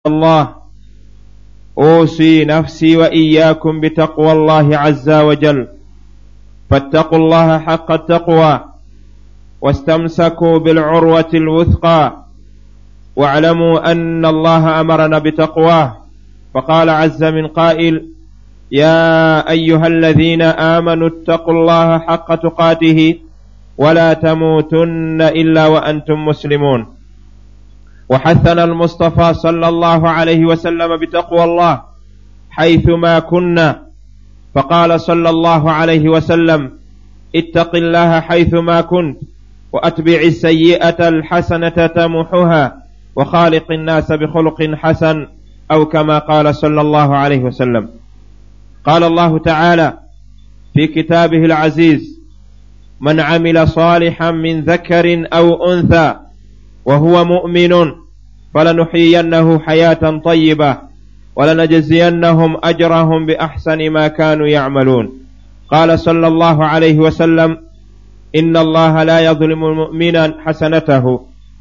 الله أوصي نفسي وإياكم بتقوى الله عز وجل فاتقوا الله حق التقوى واستمسكوا بالعروة الوثقى واعلموا أن الله أمرنا بتقواه فقال عز من قائل يا أيها الذين آمنوا اتقوا الله حق تقاته ولا تموتن إلا وأنتم مسلمون وحثنا المصطفى صلى الله عليه وسلم بتقوى الله حيثما كنا فقال صلى الله عليه وسلم اتق الله حيثما كنت وأتبع السيئة الحسنة تمحها وخالق الناس بخلق حسن أو كما قال صلى الله عليه وسلم. قال الله تعالى في كتابه العزيز من عمل صالحا من ذكر أو أنثى وهو مؤمن فلنحيينه حياة طيبة ولنجزينهم أجرهم بأحسن ما كانوا يعملون. قال صلى الله عليه وسلم إن الله لا يظلم المؤمن حسنته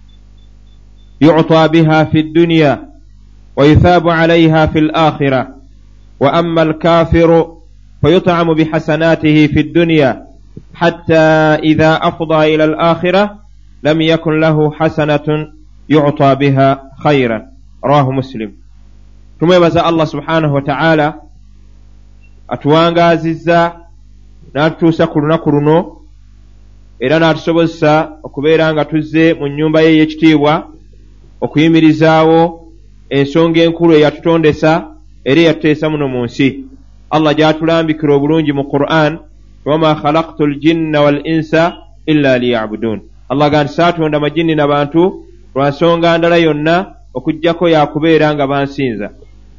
يعطى بها في الدنيا ويثاب عليها في الآخرة وأما الكافر فيطعم بحسناته في الدنيا حتى إذا أفضى إلى الآخرة لم يكن له حسنة يعطى بها خيرا. رواه مسلم. tumwebaza Allah subhanahu wa ta'ala atuwangazizza n'atutuusa ku lunaku luno era n'atusobozesa okubeera nga tuzze mu nnyumba ye y'ekitiibwa okuyimirizaawo ensonga enkulu eyatutondesa era eyatuteesa muno mu nsi. Allah gy'atulambikira obulungi mu Qur'an wama khalaqtu ljinna wal insa illa liya'budun. Allah gandi saatonda majini n'abantu lwa nsonga ndala yonna okuggyako yakubeera nga bansinza.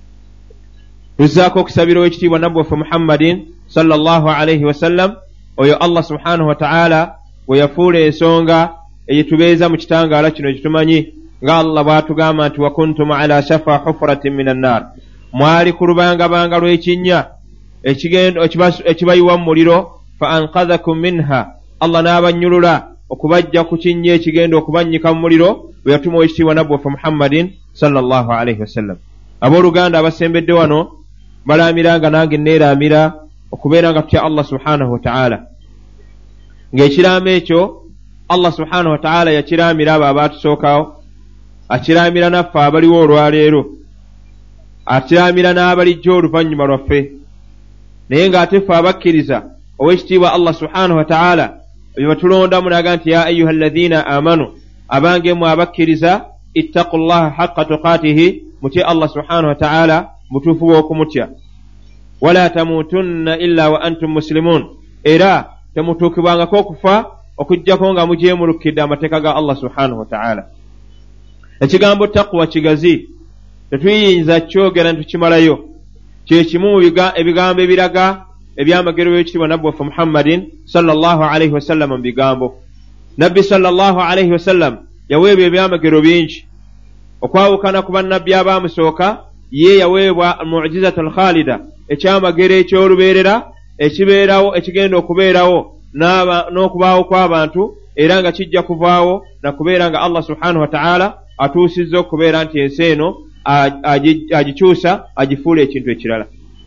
Tuzzaako okusabira ow'ekitiibwa nabbi waffe Muhammadin sallallahu alayhi wasallam oyo Allah subhanahu wa ta'ala bwe yafuula ensonga eyitubeeza mu kitangaala kino kitumanyi nga Allah bw'atugamba nti wa kuntum ala shafa hufratin minan nar, mwali ku lubangabanga lw'ekinnya ekibayiwa mu muliro fa anqadhakum minha, Allah n'abanyulula okubajja ku kinnya ekigenda okubannyika mu muliro bwe yatuma ow'ekitiibwa nabbi waffe Muhammadin sallallahu alayhi wasallam. Abooluganda abasembedde wano balaamira nga nange neeraamira okubeera nga tutya Allah subhanahu wa ta'ala, ng'ekiraamo ekyo Allah subhanahu wa ta'ala yakiraamira abo abaatusookawo, akiraamira naffe abaliwo olwaleero, akiraamira n'abalijjo oluvannyuma lwaffe. Naye ng'ate ffe abakkiriza ow'ekitiibwa Allah subhanahu wa ta'ala bye batulondamu naga nti ya ayyuha alladhina amanu, abange mwe abakkiriza ittaqullaha haqqa tuqaatihi, mutye Allah subhanahu wa ta'ala mutuufu bw'okumutya. Wala tamuutunna illa wa antum muslimun, era temutuukibwangako okufa okuggyako nga mujeemulukkidde amateeka ga Allah subhanahu wa ta'ala. Ekigambo taqwa kigazi, tetuyinza kyogera ntukimalayo. Kye kimu mu ebigambo ebiraga ebyamagero by'ekitiibwa nabbi waffe Muhammadin sallallahu alayhi wasallam mu bigambo. Nabbi sallallahu alayhi wasallam yaweebwa ebyamagero bingi okwawukana ku bannabbi abaamusooka. Ye yaweebwa mu'jizatul khalida, ekyamagero eky'olubeerera ekibeerawo ekigenda okubeerawo n'okubaawo kw'abantu era nga kijja kuvaawo na kubeera nga Allah subhanahu wa ta'ala atuusizza okubeera nti ensi eno agikyusa agifuula ekintu ekirala.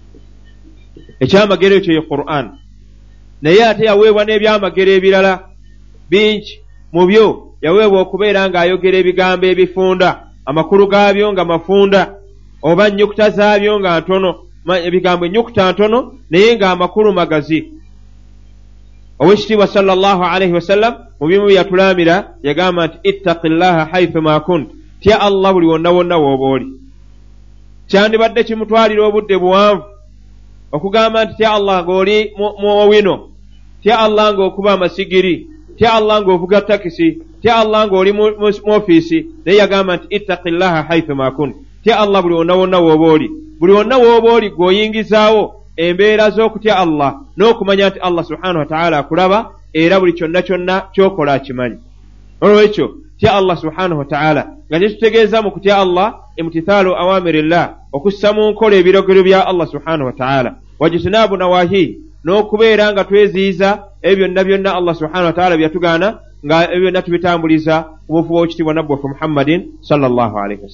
Ekyamagero ekyo ye Qur'an. Naye ate yaweebwa n'ebyamagero ebirala bingi. Mu byo yaweebwa okubeera ng'ayogera ebigambo ebifunda, amakulu gaabyo nga mafunda, oba ennyukuta zaabyo nga ntono, ebigambo ennyukuta ntono naye ng'amakulu magazi. Ow'ekitiibwa sallallahu alayhi wasallam mu bimu bye yatulambira yagamba nti ittaqillaha haythuma kunt, tya Allah buli wonna wonna w'oba oli. Kyandibadde kimutwalira obudde buwanvu okugamba nti tya Allah ng'oli mu wino, tya Allah ng'okuba amasigiri, tya Allah ng'ovuga takisi, tya Allah ng'oli mu ofiisi. Naye yagamba nti ittaqillaha haythuma kunt, tya Allah buli wonna wonna w'oba oli. Buli wonna w'oba oli gw'oyingizaawo embeera z'okutya Allah n'okumanya nti Allah subhanahu wa ta'ala akulaba era buli kyonna kyonna ky'okola akimanyi. Olwekyo tya Allah subhanahu wa ta'ala nga kitutegeeza mu kutya Allah imtithaalu awamirillah, okussa mu nkola ebiragiro bya Allah subhanahu wa ta'ala, wajtinaabu nawahi, n'okubeera nga tweziyiza ebyo byonna byonna Allah subhanahu wa ta'ala byatugaana nga ebyo byonna tubitambuliza mu bufuba bw'ekitiibwa nabbi waffe Muhammadin sallallahu alayhi wasallam.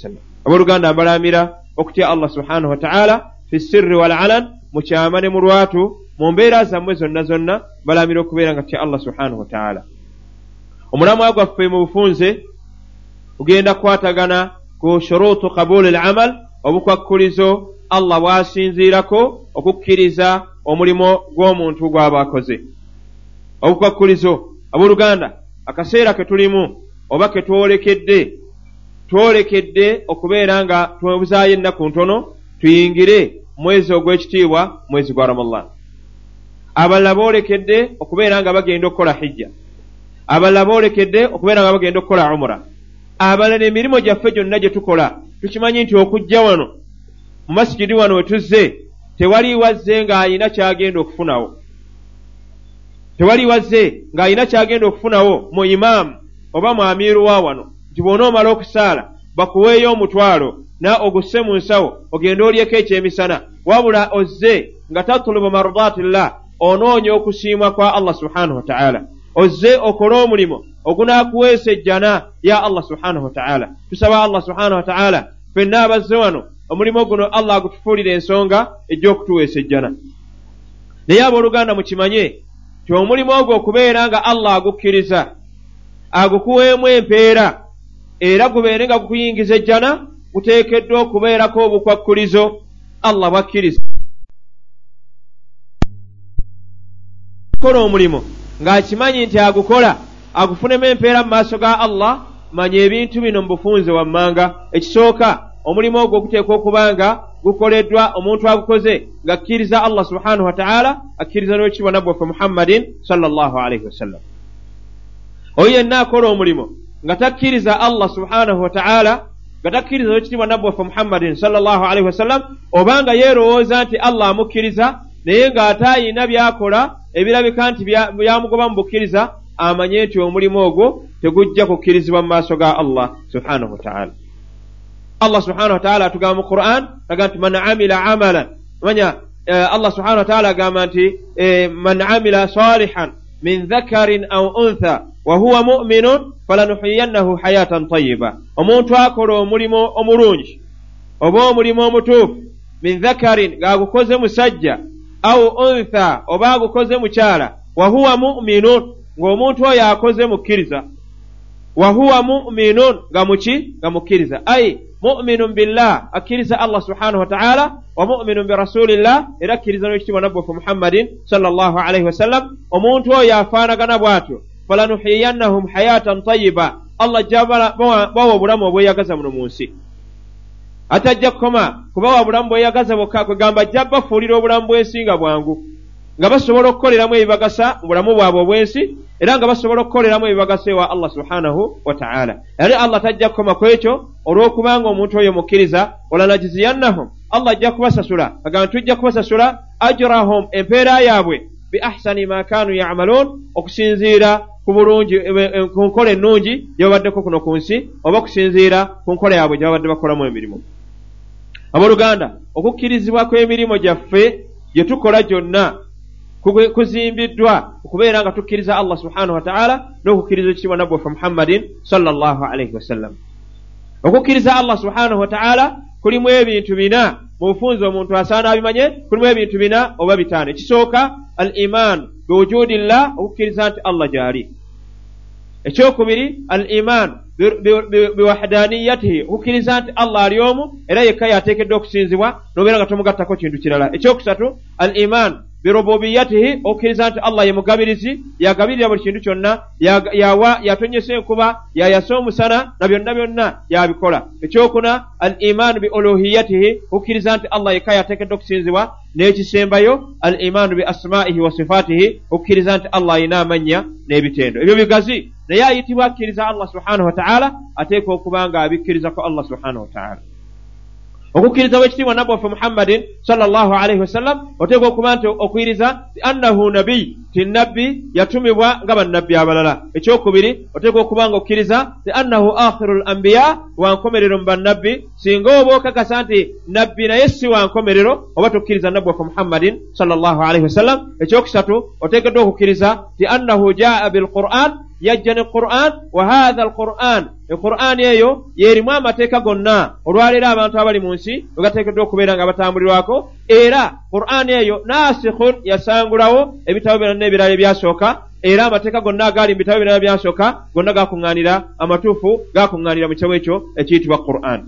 abooluganda mbalamira okutya Allah subhanahu wa ta'ala fi sirri wal alan mukyama ne mu lwatu mu mbeera zammwe zonna zonna mbalamira okubeera nga tya Allah subhanahu wa ta'ala. Omulamwa gwaffe mu bufunze ugenda kukwatagana ku shuruutu qabuli al-amal, obukwakkulizo Allah bw'asinziirako okukkiriza omulimo gw'omuntu gw'aba akoze. Obukwakkulizo abooluganda akaseera ke tulimu oba ke twolekedde okubeera nga twebuzaayo ennaku ntono tuyingire mwezi ogw'ekitiibwa, mwezi gwa Ramadan. Abalala boolekedde okubeera nga bagenda okukola hijja, abalala boolekedde okubeera nga bagenda okukola umra, abalala emirimu gyaffe gyonna gye tukola tukimanyi nti okujja wano mu masikidi wano we tuzze tewali wazze ng'ayina kyagenda okufunawo, tewali wazze ng'ayina kyagenda okufunawo mu imaamu oba mu amiiru wa wano nti bw'onoomala okusaala bakuweeyo omutwalo na ogusse mu nsawo ogenda olyeko ekyemisana, wabula ozze nga tatlubu mardaatillah, onoonya okusiimwa kwa Allah subhanahu wa ta'ala, ozze okole omulimo ogunaakuweesa ejjana ya Allah subhanahu wa ta'ala. Tusaba Allah subhanahu wa ta'ala ffenna abazze wano omulimo guno Allah agutufuulira ensonga ejja okutuweesa ejjana. Naye abooluganda mukimanye ti omulimo ogwo okubeera nga Allah agukkiriza agukuweemu empeera era gubeere nga gukuyingiza ejjana, guteekeddwa okubeerako obukwakkulizo Allah bwakkiriza kola omulimo ng'akimanyi nti agukola agufunemu empeera mu maaso ga Allah. Manya ebintu bino mu bufunze wammanga. Ekisooka, omulimo ogwo guteekwa okuba nga gukoleddwa omuntu agukoze ng'akkiriza Allah subhanahu wa ta'ala, akkiriza n'ekitiibwa nabbi waffe Muhammadin sallallahu alayhi wasallam. Oyo yenna akola omulimo nga takkiriza Allah subhanahu wa ta'ala, nga takkiriza n'ekitiibwa nabbi waffe Muhammadin sallallahu alayhi wasallam, obanga yeerowooza nti Allah amukkiriza naye ng'ate ayina by'akola ebirabika nti byamugoba mu bukkiriza, amanye nti omulimu ogwo tegujja kukkirizibwa mu maaso ga Allah subhanahu wa ta'ala. Allah subhanahu wa ta'ala atugamba mu Qur'an agamba nti man amila amalan, manya Allah subhanahu wa ta'ala agamba nti man amila salihan min dhakarin aw untha wa huwa mu'minun falanuhyiyannahu hayatan tayyiba. Omuntu akola omulimo omulungi oba omulimo omutuufu, min dhakarin ng'agukoze musajja, aw untha oba agukoze mukyala, wa huwa mu'minun ng'omuntu oyo akoze mukkiriza, wa huwa mu'minun nga mukkiriza, ay mu'minun billah, akkiriza Allah subhanahu wa ta'ala, wa mu'minun bi rasulillah, era akkiriza n'ekitiibwa nabbi waffe Muhammadin sallallahu alayhi wasallam. Omuntu oyo afaanagana bw'atyo, falanuhiyannahum hayatan tayyiba, Allah jabala bawa obulamu obweyagaza muno mu nsi. Atajja kukoma kubawa obulamu bweyagaza bwokka, kwegamba ajja bafuulira obulamu bw'ensi nga bwangu, nga basobola okukoleramu ebibagasa mu bulamu bwabwe obw'ensi, era nga basobola okukoleramu ebibagasa ewa Allah subhanahu wa ta'ala. Yali Allah tajja kukoma ku ekyo olw'okubanga omuntu oyo mukkiriza, walanajziyannahum, Allah ajja kubasasula, agamba tujja kubasasula ajrahum, empeera yaabwe, bi ahsani ma kaanu ya'maluun, okusinziira ku bulungi ku nkola ennungi gye babaddeko kuno ku nsi, oba okusinziira ku nkola yaabwe gye babadde bakolamu emirimu. Abooluganda, okukkirizibwa kw'emirimu gyaffe gye tukola gyonna kuzimbiddwa okubeera nga tukkiriza Allah subhanahu wa ta'ala n'okukkiriza ekitiibwa nabbi waffe Muhammadin sallallahu alayhi wasallam. Okukkiriza Allah subhanahu wa ta'ala kulimu ebintu bina, mu bufunze omuntu asaana abimanye, kulimu ebintu bina oba bitaano. Ekisooka al-iman biwujudillah, okukkiriza nti Allah gyali. Ekyokubiri al-iman biwahdaniyatihi, okukkiriza nti Allah ali omu era yekka yateekeddwa okusinzibwa n'obeera nga tomugattako kintu kirala. Ekyokusatu al-iman birububiyatihi, okukkiriza nti Allah ye mugabirizi, yagabirira buli kintu kyonna, yatonyesa enkuba, yayasa omusana, na byonna byonna yabikola. Ekyokuna al-iman bi uluhiyatihi, okukkiriza nti Allah yekka yateekeddwa okusinzibwa. N'ekisembayo al-iman bi asma'ihi wa sifatihi, okukkiriza nti Allah ayina amannya n'ebitendo. Ebyo bigazi, naye ayitibwa akkiriza Allah subhanahu wa ta'ala, ateekwa okuba nga abikkirizako Allah subhanahu wa ta'ala. Okukkiriza w'ekitiibwa nabbi waffe Muhammadin sallallahu alayhi wasallam, oteekwa okuba nti okkiriza annahu nabiy, ti nabbi yatumibwa nga bannabbi abalala. Ekyokubiri, oteekwa okuba nga okkiriza ti annahu akhirul anbiya, wankomerero mu bannabbi. Singa oba okakasa nti nabbi naye si wankomerero, oba tokkiriza nabbi waffe Muhammadin sallallahu alayhi wasallam. Ekyokusatu, oteekeddwa okukkiriza ti annahu jaa bil Qur'an, yajja ne Qur'an wa hadha al-Qur'an Qur'an eyo yerimu amateeka gonna olwaleero abantu abali mu nsi bagateekeddwa okubeera nga batambulirwako era Qur'an eyo nasikhun yasangulawo ebitabo byonna n'ebirala ebyasooka era amateeka gonna agali mu bitabo byonna byasooka gonna gakuŋŋaanira amatuufu gakuŋŋaanira mu kitabo ekyo ekiyitibwa Qur'an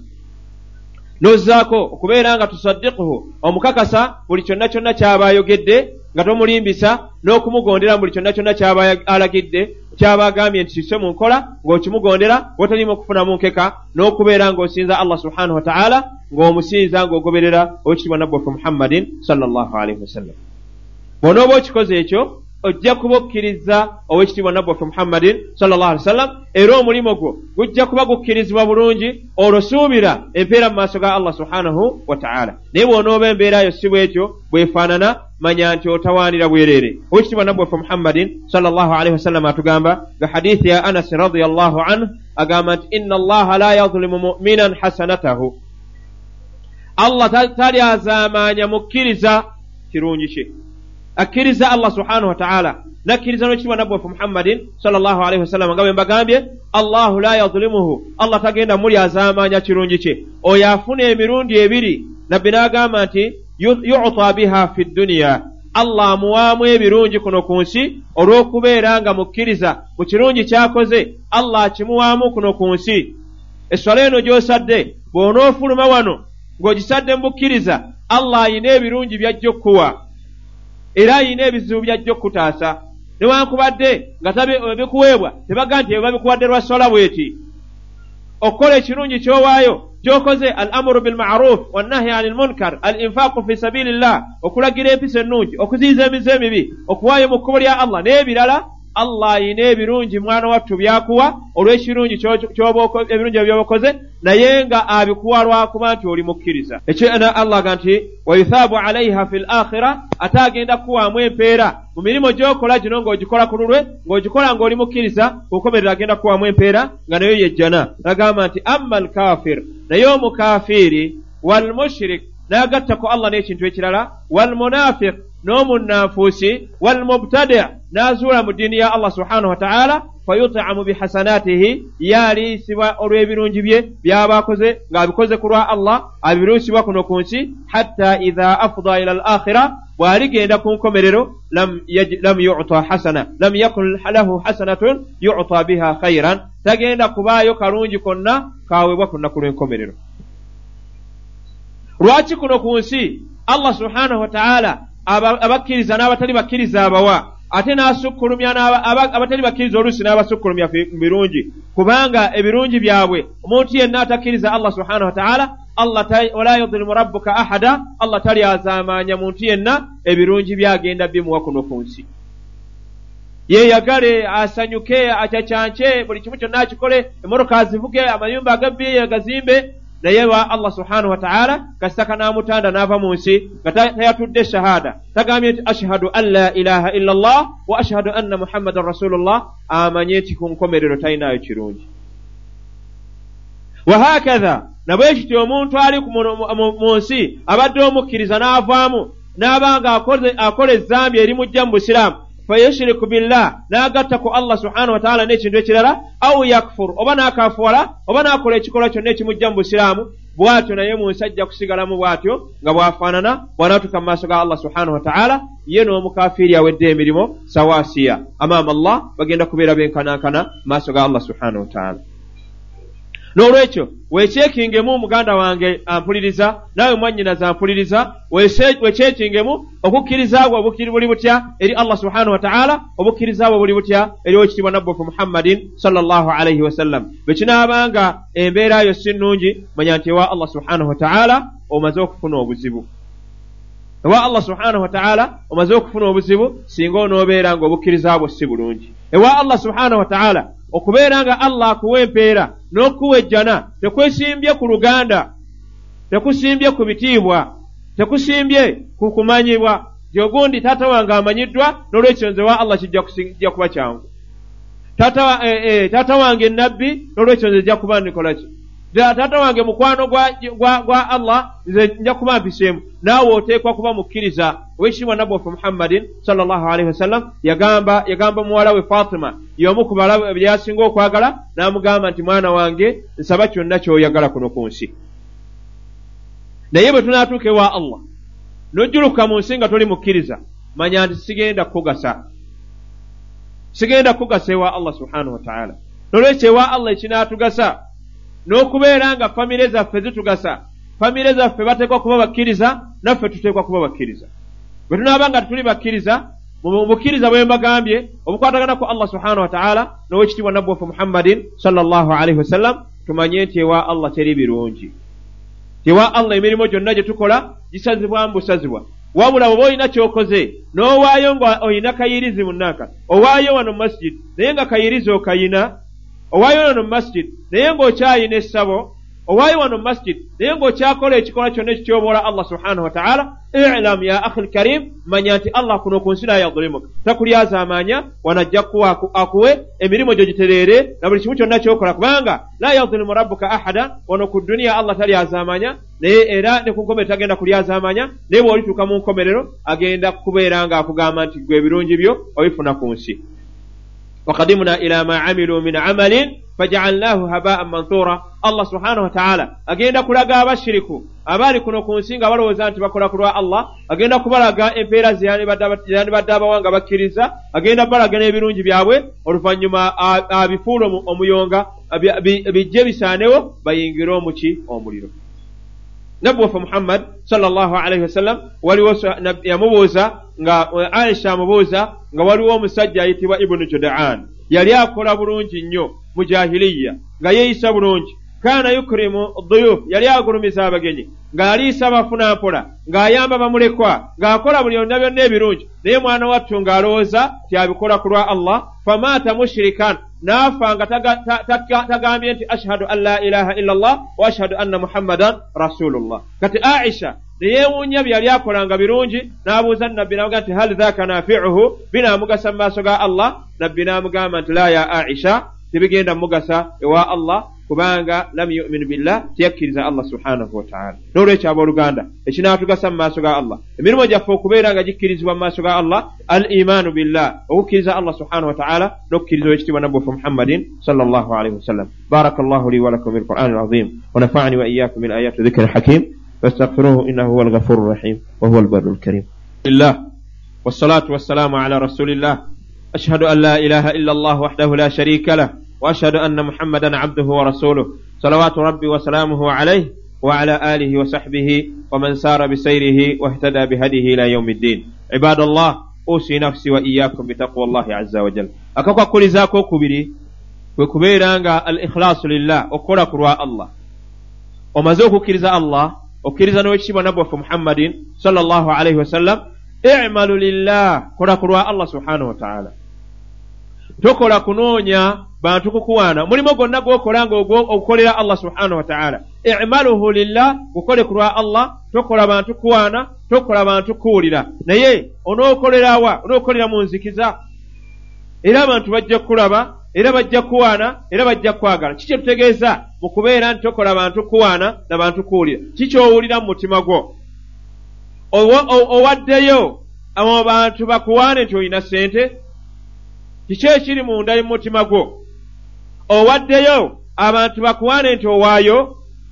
nozaako okubeera nga tusaddiquhu omukakasa buli kyonna kyonna ky'aba ayogedde nga tomulimbisa n'okumugondera buli kyonna kyonna ky'aba alagidde ky'aba agambye nti kisse mu nkola ng'okimugondera wotalimu okufunamu nkeka n'okubeera ng'osinza Allah subhanahu wa ta'ala ng'omusinza ng'ogoberera owekitibwa nabbi waffe Muhammadin sallallahu alaihi wasallam bw'onooba okikoze ekyo ojja kuba okkiriza owekitibwa nabbi waffe Muhammadin sallallahu alaihi wasallam era omulimu gwo gujja kuba gukkirizibwa bulungi olwo suubira empeera mu maaso ga Allah subhanahu wa ta'ala naye bw'onooba embeera yo si bwetyo bwefaanana manya nti otawaanira bwereere owekitibwa nabbi waffe Muhammadin sallallahu alaihi wasallam atugamba ga hadithi ya Anas radiyallahu anhu agamba nti inna Allaha la yadhlimu mu'minan hasanatahu Allah talyazaamaanya mukkiriza kirungi kye akkiriza Allah subhanahu wa ta'ala nakkiriza n'ekitibwa nabbi waffe Muhammadin sallallahu alaihi wasallam nga bwe mbagambye Allahu la yadhlimuhu Allah tagenda mulyazaamaanya kirungi kye oyo afuna emirundi ebiri nabbi n'agamba nti yu'ta biha fi dunya Allah amuwaamu ebirungi kuno ku nsi olw'okubeera nga mukkiriza mu kirungi kyakoze Allah akimuwaamu kuno ku nsi esswala eno gy'osadde bw'onoofuluma wano ng'ogisadde mu bukkiriza Allah ayina ebirungi by'ajja okukuwa era ayina ebizibu by'ajja okutaasa newankubadde nga bikuweebwa tebaga nti eba bikuwadde lwa swala bweti okukola ekirungi ky'owaayo gyokoze al-amru bil ma'ruf wan nahyi 'anil munkar al-infaqu fi sabilillah okulagira empisa ennungi okuziyiza emize emibi okuwaayo mu kkubo lya Allah n'ebirala Allah ayina ebirungi mwana wattu byakuwa olw'ekirungi ebirungi byobakoze naye nga abikuwa lwakuba nti oli mukkiriza ekyo Allah aga nti wayuthaabu 'alayha fil akhirah ate agenda kuwaamu empeera mu mirimo gy'okola gino ng'ogikola ku lulwe ng'ogikola ng'oli mukkiriza kukomerera agenda kuwaamu empeera nga nayo yejjana agamba nti amma al-kafir naye omukafiiri wal mushrik n'agattako Allah n'ekintu ekirala wal munafiq n'omunnanfuusi wal mubtadi' n'azuula mu ddiini ya Allah subhanahu wa ta'ala fayut'amu bihasanatihi yaliisibwa olw'ebirungi bye by'aba akoze ng'abikoze ku lwa Allah abiruusibwa kuno ku nsi hatta idha afda ila al-akhirah bw'aligenda ku nkomerero lam yu'ta hasana lam yakun lahu hasanatun yu'ta biha khayran tagenda kubaayo kalungi konna kaweebwa ku nnaku lw'enkomerero lwaki kuno ku nsi Allah subhanahu wa ta'ala abakkiriza n'abatali bakkiriza abawa ate n'asukkulumya abatali bakkiriza oluusi n'abasukkulumya mu birungi kubanga ebirungi byabwe omuntu yenna atakkiriza Allah subhanahu wa ta'ala Allah wala yadhlimu rabbuka ahada Allah talyazaamaanya muntu yenna ebirungi byagenda bimuwa kuno ku nsi yeyagale asanyuke acacance buli kimu kyonna akikole emmotoka azivuge amayumba agabbiye agazimbe naye wa Allah subhanahu wa ta'ala kasaka n'amutanda n'ava mu nsi nga tayatudde shahada tagambye nti ashhadu an la ilaha illa Allah wa ashhadu anna muhammadan rasulullah amanye nti ku nkomerero talinayo kirungi wa hakadha nabwe kityo omuntu ali mu nsi abadde omukkiriza n'avaamu n'abanga akola ezzambi erimujja mu busiraamu fayushriku billah n'agatta ku Allah subhanahu wa ta'ala n'ekintu ekirala aw yakfur oba n'akafuwala oba n'akola ekikolwa kyonna ekimujja mu busiraamu bw'atyo naye mu nsi ajja kusigalamu bw'atyo nga bw'afaanana bw'anaatuuka mu maaso ga Allah subhanahu wa ta'ala ye n'omukafiiri awedde emirimu sawaasiya amaama Allah bagenda kubeera benkanankana mu maaso ga Allah subhanahu wa ta'ala n'olwekyo weekyekingemu muganda wange ampuliriza naawe mwannyinaze ampuliriza weekyekingemu okukkiriza bwo buli butya eri Allah subhanahu wa ta'ala obukkiriza bwo buli butya eri owekitiibwa nabbi waffe Muhammadin sallallahu alayhi wa sallam bwe kinaabanga embeera yo si nnungi manya nti ewa Allah subhanahu wa ta'ala omaze okufuna obuzibu ewa Allah subhanahu wa ta'ala omaze okufuna obuzibu singa onoobeera ng'obukkiriza bwo si bulungi ewa Allah subhanahu wa ta'ala okubeera nga Allah akuwa empeera n'okuwejjana tekwesimbye ku luganda tekusimbye ku bitiibwa tekusimbye ku kumanyibwa gyogundi taata wange amanyiddwa n'olwekyo nze wa Allah kijja kuba kyangu taata wange nabbi n'olwekyo nze jja kuba nikola ki taata wange mukwano gwa Allah nze nja kuba mpiseemu naawe oteekwa kuba mukkiriza. Owekitiibwa nabbi waffe Muhammadin sallallahu alaihi wasallam yagamba muwala we Fatima y'omu ku bala byasinga okwagala, n'amugamba nti mwana wange nsaba kyonna ky'oyagala kuno ku nsi, naye bwe tunaatuuka ewa Allah n'ojjuluka mu nsi nga toli mukkiriza, manya nti sigenda kukugasa ewa Allah subhanahu wa ta'ala. Nolwekyo ewa Allah ekinaatugasa n'okubeera nga famire zaffe zitugasa, famire zaffe bateekwa kuba bakkiriza, naffe tuteekwa kuba bakkiriza. Bwe tunaaba nga tuli bakkiriza, mu bukkiriza bwe mbagambye obukwatagana ku Allah subhanahu wa ta'ala n'owekitiibwa nabbi waffe Muhammadin sallallahu alaihi wasallam, tumanye nti ewa Allah teri birungi. Ewa Allah emirimu gyonna gye tukola gisazibwa mbusazibwa, wabula bw'oba olina ky'okoze n'owaayo nga olina kayirizi munnaka, owaayo wano mu masjid naye nga kayirizi okayina, owaayo wano mu masjid naye ng'okyayina essabo, owaayo wano mu masjid naye ng'okyakola ekikolwa kyonna ekityoboola Allah subhanahu wa ta'ala, i'lam ya akhi al-karim, manya nti Allah kuno ku nsi la yadhlimuka, takulyazaamanya wanajja akuwe emirimu gyo gitereere na buli kimu kyonna ky'okola, kubanga la yadhlimu rabbuka ahada, wano ku duniya Allah talyazaamanya, naye era ne ku nkomerero tagenda kulyazaamanya, naye bw'olituuka mu nkomerero agenda kubeera ng'akugamba nti gwe ebirungi byo obifuna ku nsi. وقدمنا إلى ما عملوا من عمل فجعلناه هباء منثورا. Allah subhanahu wa ta'ala agenda kulaga abashiriku abali kuno ku nsi nga balowooza nti bakola kulwa Allah, agenda kubalaga empeera zeyani badde abawanga bakkiriza, agenda balaga n'ebirungi byabwe, oluvannyuma abifuula omuyonga bijje bisaanewo bayingire omuliro. Nabbi waffe Muhammad sallallahu alaihi wasallam waliwo yamubuuza nga Aisha amubuuza nga waliwo omusajja ayitibwa Ibnu Jud'an, yali akola bulungi nnyo mu jahiliya nga yeeyisa bulungi, kana yukrimu dhuyuf, yali agulumiza abagenyi, ng'aliisa abafuna mpola, ng'ayamba bamulekwa, ng'akola buli byonna ebirungi, naye mwana wattu ng'alowooza tyabikola ku lwa Allah. Famaata mushrikan, naafa nga tagambye nti ashhadu an la ilaha illa Allah wa ashhadu anna Muhammadan rasulullah. Kati Aisha neyeewuunya bye yali akolanga birungi, n'abuuza nabbi n'amugamba nti hal dhaka nafi'uhu, binaamugasa mu maaso ga Allah? Nabbi n'amugamba nti la ya Aisha, tebigenda mugasa ewa Allah, kubanga lam yu'min billah, tiyakkiriza Allah subhanahu wa ta'ala. N'olwekyo abooluganda ekinaatugasa mu maaso ga Allah, emirimu gyaffe okubeera nga gikkirizibwa mu maaso ga Allah, al-imaanu billah, okukkiriza Allah subhanahu wa ta'ala, n'okukkiriza ekitiibwa nabbi waffe Muhammadin sallallahu alaihi wasallam. Barakallahu li wa lakum bil Qur'an al-azim wa nafa'ani wa iyyakum min ayati dhikri al-hakim fastaghfiruhu innahu huwal ghafurur rahim wa huwal barrul karim. Billah wassalatu wassalamu ala rasulillah ashhadu an la ilaha illa Allah wahdahu la sharika lahu وأشهد أن محمدا عبده ورسوله صلوات ربي وسلامه عليه وعلى آله وصحبه ومن سار بسيره واهتدى بهديه إلى يوم الدين. عباد الله أوصي نفسي وإياكم بتقوى الله عز وجل. أكوكا كل ذاكو كبيري وكبيرانغا الإخلاص لله وكولا كروا الله ومزوكو كرزا الله وكرزا نوشيب نبوة محمد صلى الله عليه وسلم اعملوا لله كولا كروا الله سبحانه وتعالى. Tokola kunoonya bantu kukuwaana, mulimo gonna gw'okola ng'okolera Allah subhanahu wa ta'ala. I'maluhu lillah, gukole ku lwa Allah, tokola bantu kuwaana, tokola bantu kuwulira. Naye onookolera wa? Onookolera mu nzikiza, era abantu bajja kulaba, era bajja kuwaana, era bajja kwagala. Kiki tutegeeza mu kubeera nti tokola bantu kuwaana na bantu kuwulira? Kiki owulira mu mutima gwo? Owaddeyo abo bantu bakuwaane nti olina ssente? Kiki ekiri munda y'omutima gwo? Owaddeyo abantu bakuwaane nti owaayo?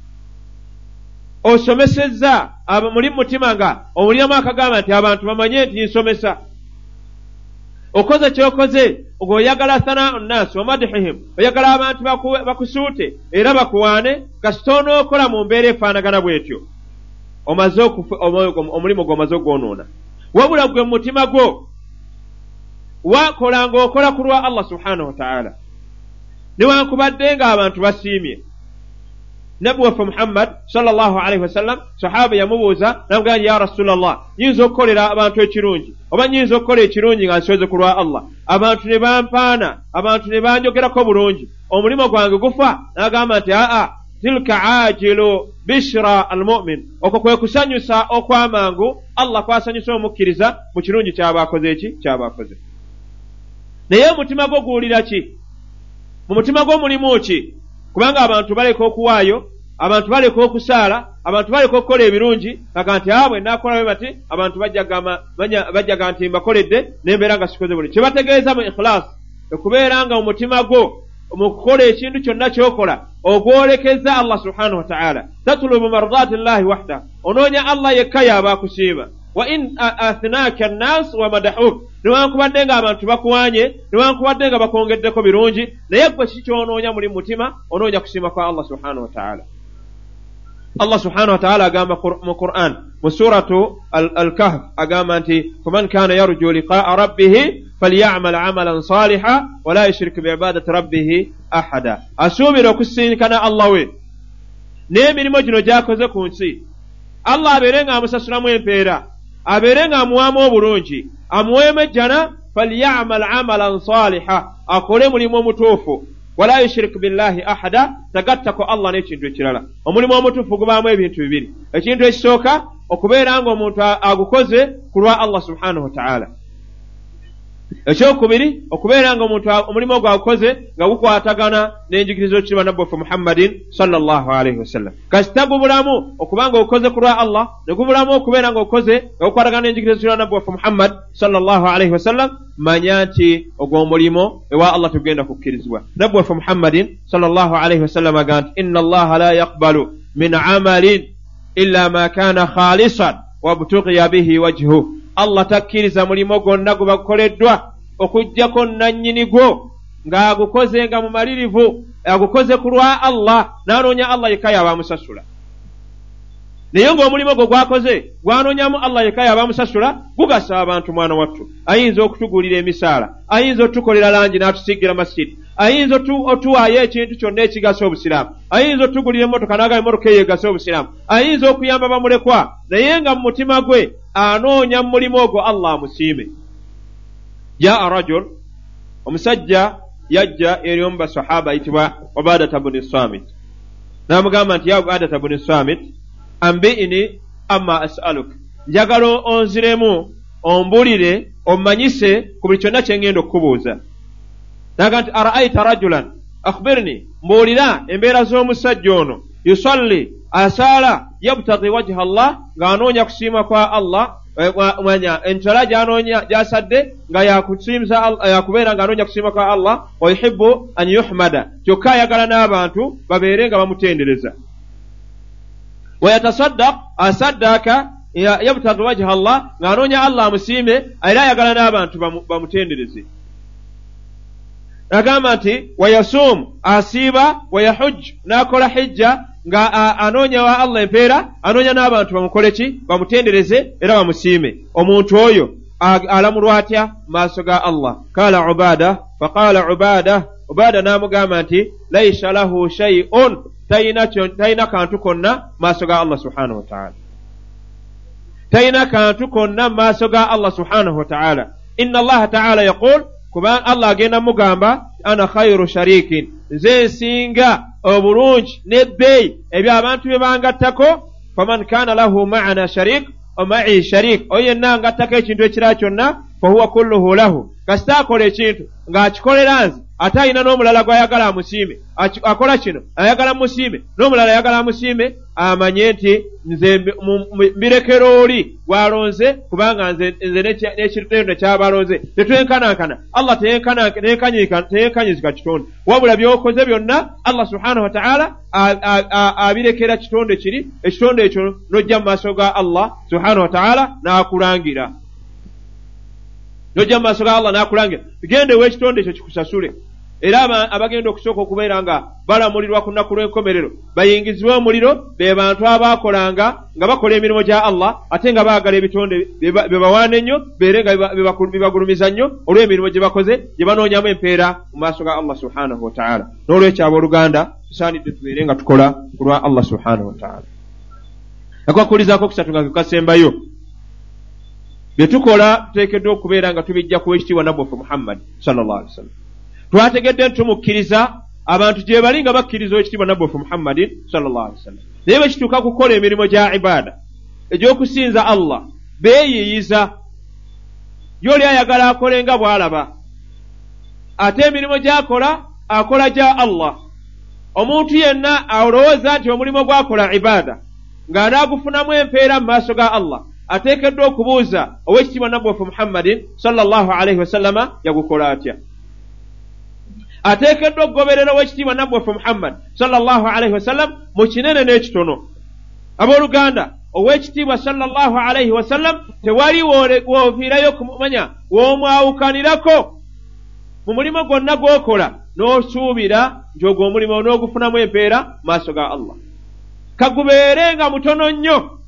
Osomesezza muli mutima nga omuliramu akagamba nti abantu bamanye nti nsomesa? Okoze kyokoze ng'oyagala sanaa nnaasi wa madhihim, oyagala abantu bakusuute era bakuwaane, kasita onookola mu mbeera efaanagana bw'etyo omaze omulimu gw'omaze ogwonoona. Wabula gwe mu mutima gwo wakola ng'okola ku lwa Allah subhanahu wa ta'ala, newankubadde ng'abantu basiimye. Nabbi waffe Muhammad sallallahu alaihi wasallam, sahaba yamubuuza namugamba ya Rasulallah, nyinza okukolera abantu ekirungi oba nyinza okukola ekirungi nga nsoze ku lwa Allah? Abantu ne bampaana, abantu ne banjogerako bulungi, omulimu gwange gufa? N'agamba nti tilka ajilu bishra almu'min, okwo kwe kusanyusa okwamangu Allah kwasanyusa omukkiriza mu kirungi ky'abaakoze. Naye omutima gwo guwulira ki? Mu mutima gwo mulimu ki? kubanga abantu baleka okuwaayo, abantu baleka okusaala, abantu baleka okukola ebirungi kaga nti abwe nakola bati abantu bajjaga nti mbakoledde nembeera nga sikoze buli kyebategeeza mu ikhlas okubeera nga mu mutima gwo mu kukola ekintu kyonna kyokola ogwolekeza Allah subhanahu wa ta'ala tatlubu mardati llahi wahda onoonya Allah yekka yaaba akusiima wa in athnaka an-nas wa madahuk newankubadde nga abantu bakuwanye newankubadde nga bakwongeddeko birungi naye gwe si kyonoonya muli mutima onoonya kusiima kwa Allah subhanahu wa ta'ala. Allah subhanahu wa ta'ala agamba mu Qur'an mu suratu al-Kahf agamba nti faman kana yarju liqa'a rabbih falyamal 'amalan salihan wa la yushrik bi'ibadati rabbih ahada. Asuubira okusinkana Allah we n'emirimu gino gy'akoze ku nsi Allah abeere nga amusasulamu empeera abeere nga amuwaamu obulungi amuweemu ejjana falyamal 'amalan salihan akole mulimu omutuufu wala yushrik billahi ahada tagattako Allah n'ekintu ekirala. Omulimu omutuufu gubaamu ebintu bibiri. Ekintu ekisooka okubeera nga omuntu agukoze ku lwa Allah subhanahu wa ta'ala. Ekyokubiri okubeera nga omuntu omulimu ogwo agukoze nga gukwatagana n'enjigirizo ekirwa nabbi waffe Muhammadin sallallahu alayhi wasallam. Kasita gubulamu okubanga ogukoze ku lwa Allah ne gubulamu okubeera nga ogukoze nga gukwatagana n'enjigirizo ekirwa nabbi waffe Muhammad sallallahu alayhi wasallam manya nti ogwo omulimo ewa Allah tugenda kukkirizibwa. Nabbi waffe Muhammadin sallallahu alayhi wasallam agamba nti inna Allah la yaqbalu min amalin illa ma kana khalisan wabtughiya bihi wajhuhu. Allah takkiriza mulimo gwonna gubakoleddwa okujjako nannyini gwo ng'agukoze nga mu malirivu agukoze ku lwa Allah n'anoonya Allah yekka y'abaamusasula. Naye ng'omulimo gwo gwakoze gwanoonyamu Allah yekka y'abaamusasula gugasa abantu mwana wattu. Ayinza okutugulira emisaala, ayinza otukolera langi n'atusigira masjidi, ayinza otuwaayo ekintu kyonna ekigasa obusiraamu, ayinza otugulira emmotoka n'agaba emmotoka eyo egasa obusiraamu, ayinza okuyamba bamulekwa naye nga mu mutima gwe anoonya mu mulimu ogwo Allah amusiime. Jaa rajul omusajja yajja eri omu basahaba ayitibwa Ubadata bni Samit n'amugamba nti ya Ubadata bni Samit ambi'ini amma as'aluk njagala onziremu ombulire ommanyise ku buli kyonna kye ngenda okukubuuza. Naga nti ara'ayta rajulan akhbirni mbuulira embeera z'omusajja ono yusalli asaala yabtaghi wajha Allah ng'anoonya kusiima kwa Allah mwanya entala gy'anoonya gy'asadde nga yakubeera ng'anoonya kusiima kwa Allah wa yuhibbu an yuhmada kyokka ayagala n'abantu babeere nga bamutendereza. Wayatasaddaq asaddaka yabtaghi wajha Allah ng'anoonya Allah amusiime era ayagala n'abantu bamutendereze. Agamba nti wayasum asiiba wayahujj n'akola hijja nga anoonya wa Allah empeera anoonya n'abantu bamukole ki bamutendereze era bamusiime. Omuntu oyo alamulwa atya maaso ga Allah. Kala Ubada faqala Ubada n'amugamba nti laysa lahu shay'un tayina kantu konna maaso ga Allah subhanahu wa ta'ala. Tayina kantu konna maaso ga Allah subhanahu wa ta'ala. Inna Allah ta'ala yaqul kuba Allah agenda mugamba ana khayru sharikin nze nsinga obulungi n'ebbeeyi ebyo abantu bye bangattako. Faman kana lahu ma'ana sharik o ma'i sharik oyo yenna ngattako ekintu ekirala kyonna fahuwa kulluhu lahu kasita akola ekintu ng'akikolera nze ate alina n'omulala gw'ayagala amusiime akola kino ayagala musiime n'omulala ayagala amusiime amanye nti nze mbirekera oli gw'alonze kubanga nze n'ekitendo ekyabalonze tetwenkanankana. Allah teyenkanyizika kitonde wabula by'okoze byonna Allah subhanahu wa ta'ala abirekera kitonde kiri ekitonde ekyo n'ojja mu maaso ga Allah subhanahu wa ta'ala n'akulangira n'ojja mu maaso ga Allah n'akulangira tugendewo ekitonde ekyo kikusasule. Era abagenda okusooka okubeera nga balamulirwa ku nnaku lw'enkomerero bayingizibwe omuliro be bantu abaakolanga nga bakola emirimu gya Allah ate nga baagala ebitonde bye bawaana ennyo beere nga bibagulumiza nnyo olw'emirimu gye bakoze gye banoonyamu empeera mu maaso ga Allah subhanahu wa ta'ala. N'olwekyo abooluganda tusaanidde tubeere nga tukola ku lwa Allah subhanahu wa ta'ala. Nakwakulizaako okusatu nga kukasembayo bye tukola tuteekeddwa okubeera nga tubijja ku ekitiibwa nabbi waffe Muhammad sallallahu alaihi wasallam. Twategedde ntumukkiriza abantu gye bali nga bakkiriza ekitiibwa nabbi waffe Muhammadin sallallahu alaihi wasallam. Naye bwe kituuka kukola emirimu gya ibaada egy'okusinza Allah beeyiyiza y'oli ayagala akole nga bw'alaba ate emirimu gy'akola akola gya Allah. omuntu yenna alowooza nti omulimo gwakola ibaada ng'anaagufunamu empeera mu maaso ga Allah ateekeddwa okubuuza ow'ekitiibwa nabbi waffe Muhammadin sallallahu alaihi wasallama yagukola atya. Ateekeddwa okugoberera ow'ekitiibwa nabbi waffe Muhammad sallallahu alaihi wasallam mu kinene n'ekitono. Abooluganda, ow'ekitiibwa sallallahu alaihi wasallam tewali wooviirayo kumanya w'omwawukanirako mu mulimo gwonna gw'okola n'osuubira nti ogwo omulimu n'ogufunamu empeera maaso ga Allah. Kagubeerenga mutono nnyo,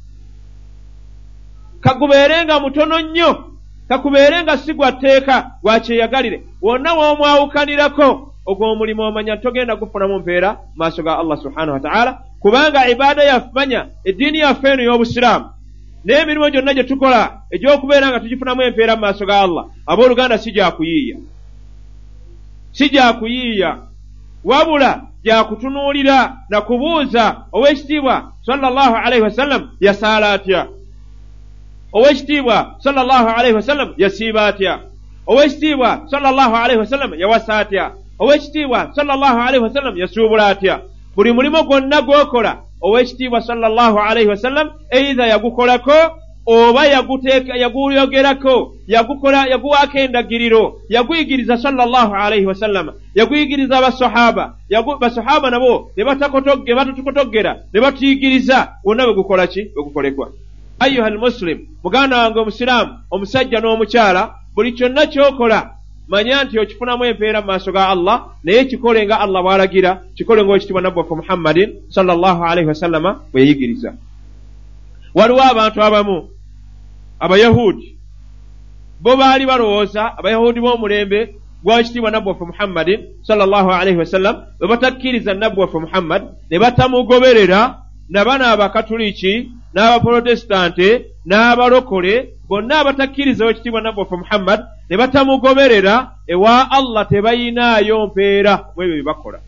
kagubeerenga mutono nnyo, kakubeerenga si gwa tteeka gwa kyeyagalire. Wonna w'omwawukanirako ogwo omulimu omanya togenda gufunamu mpeera maaso ga Allah subhanahu wa ta'ala, kubanga ibaada yaffe manya eddiini yaffe eno y'obusiraamu n'emirimu gyonna gye tukola egy'okubeera nga tugifunamu empeera mu maaso ga Allah, abooluganda si gyakuyiiya, si gyakuyiiya, wabula gyakutunuulira na kubuuza ow'ekitiibwa sallallahu alaihi wasallam yasaala atya, ow'ekitiibwa sallallahu alaihi wasallam yasiiba atya, ow'ekitiibwa sallallahu alaihi wasallam yawasa atya, ow'ekitiibwa sallallahu alaihi wasallam yasuubula atya. Buli mulimo gwonna gw'okola ow'ekitiibwa sallallahu alaihi wasallam eitha yagukolako oba yaguyogerako, yaguwaako endagiriro, yaguyigiriza sallallahu alaihi wasallam, yaguyigiriza basahaba nabo ne batutukotoggera ne batuyigiriza wonna bwe gukola ki, bwe gukolekwa. Ayyuhal muslim, muganda wange omusiraamu, omusajja n'omukyala, buli kyonna ky'okola manya nti okifunamu empeera mu maaso ga Allah, naye kikole nga Allah bw'alagira, kikole ng'ekitiibwa nabbi waffe Muhammadin sallallahu alaihi wasallama bwe yayigiriza. Waliwo abantu abamu Abayahudi bo baali balowooza, Abayahudi b'omulembe gw'ekitiibwa nabbi waffe Muhammadin sallallahu alaihi wasallam bwe batakkiriza nabbi waffe Muhammad ne batamugoberera, nabano Abakatuliki n'Abaprotestante n'abalokole bonna abatakkiriza w'ekitiibwa nabbi waffe Muhammad ne batamugoberera, ewa Allah tebayinaayo mpeera mu ebyo bye bakola,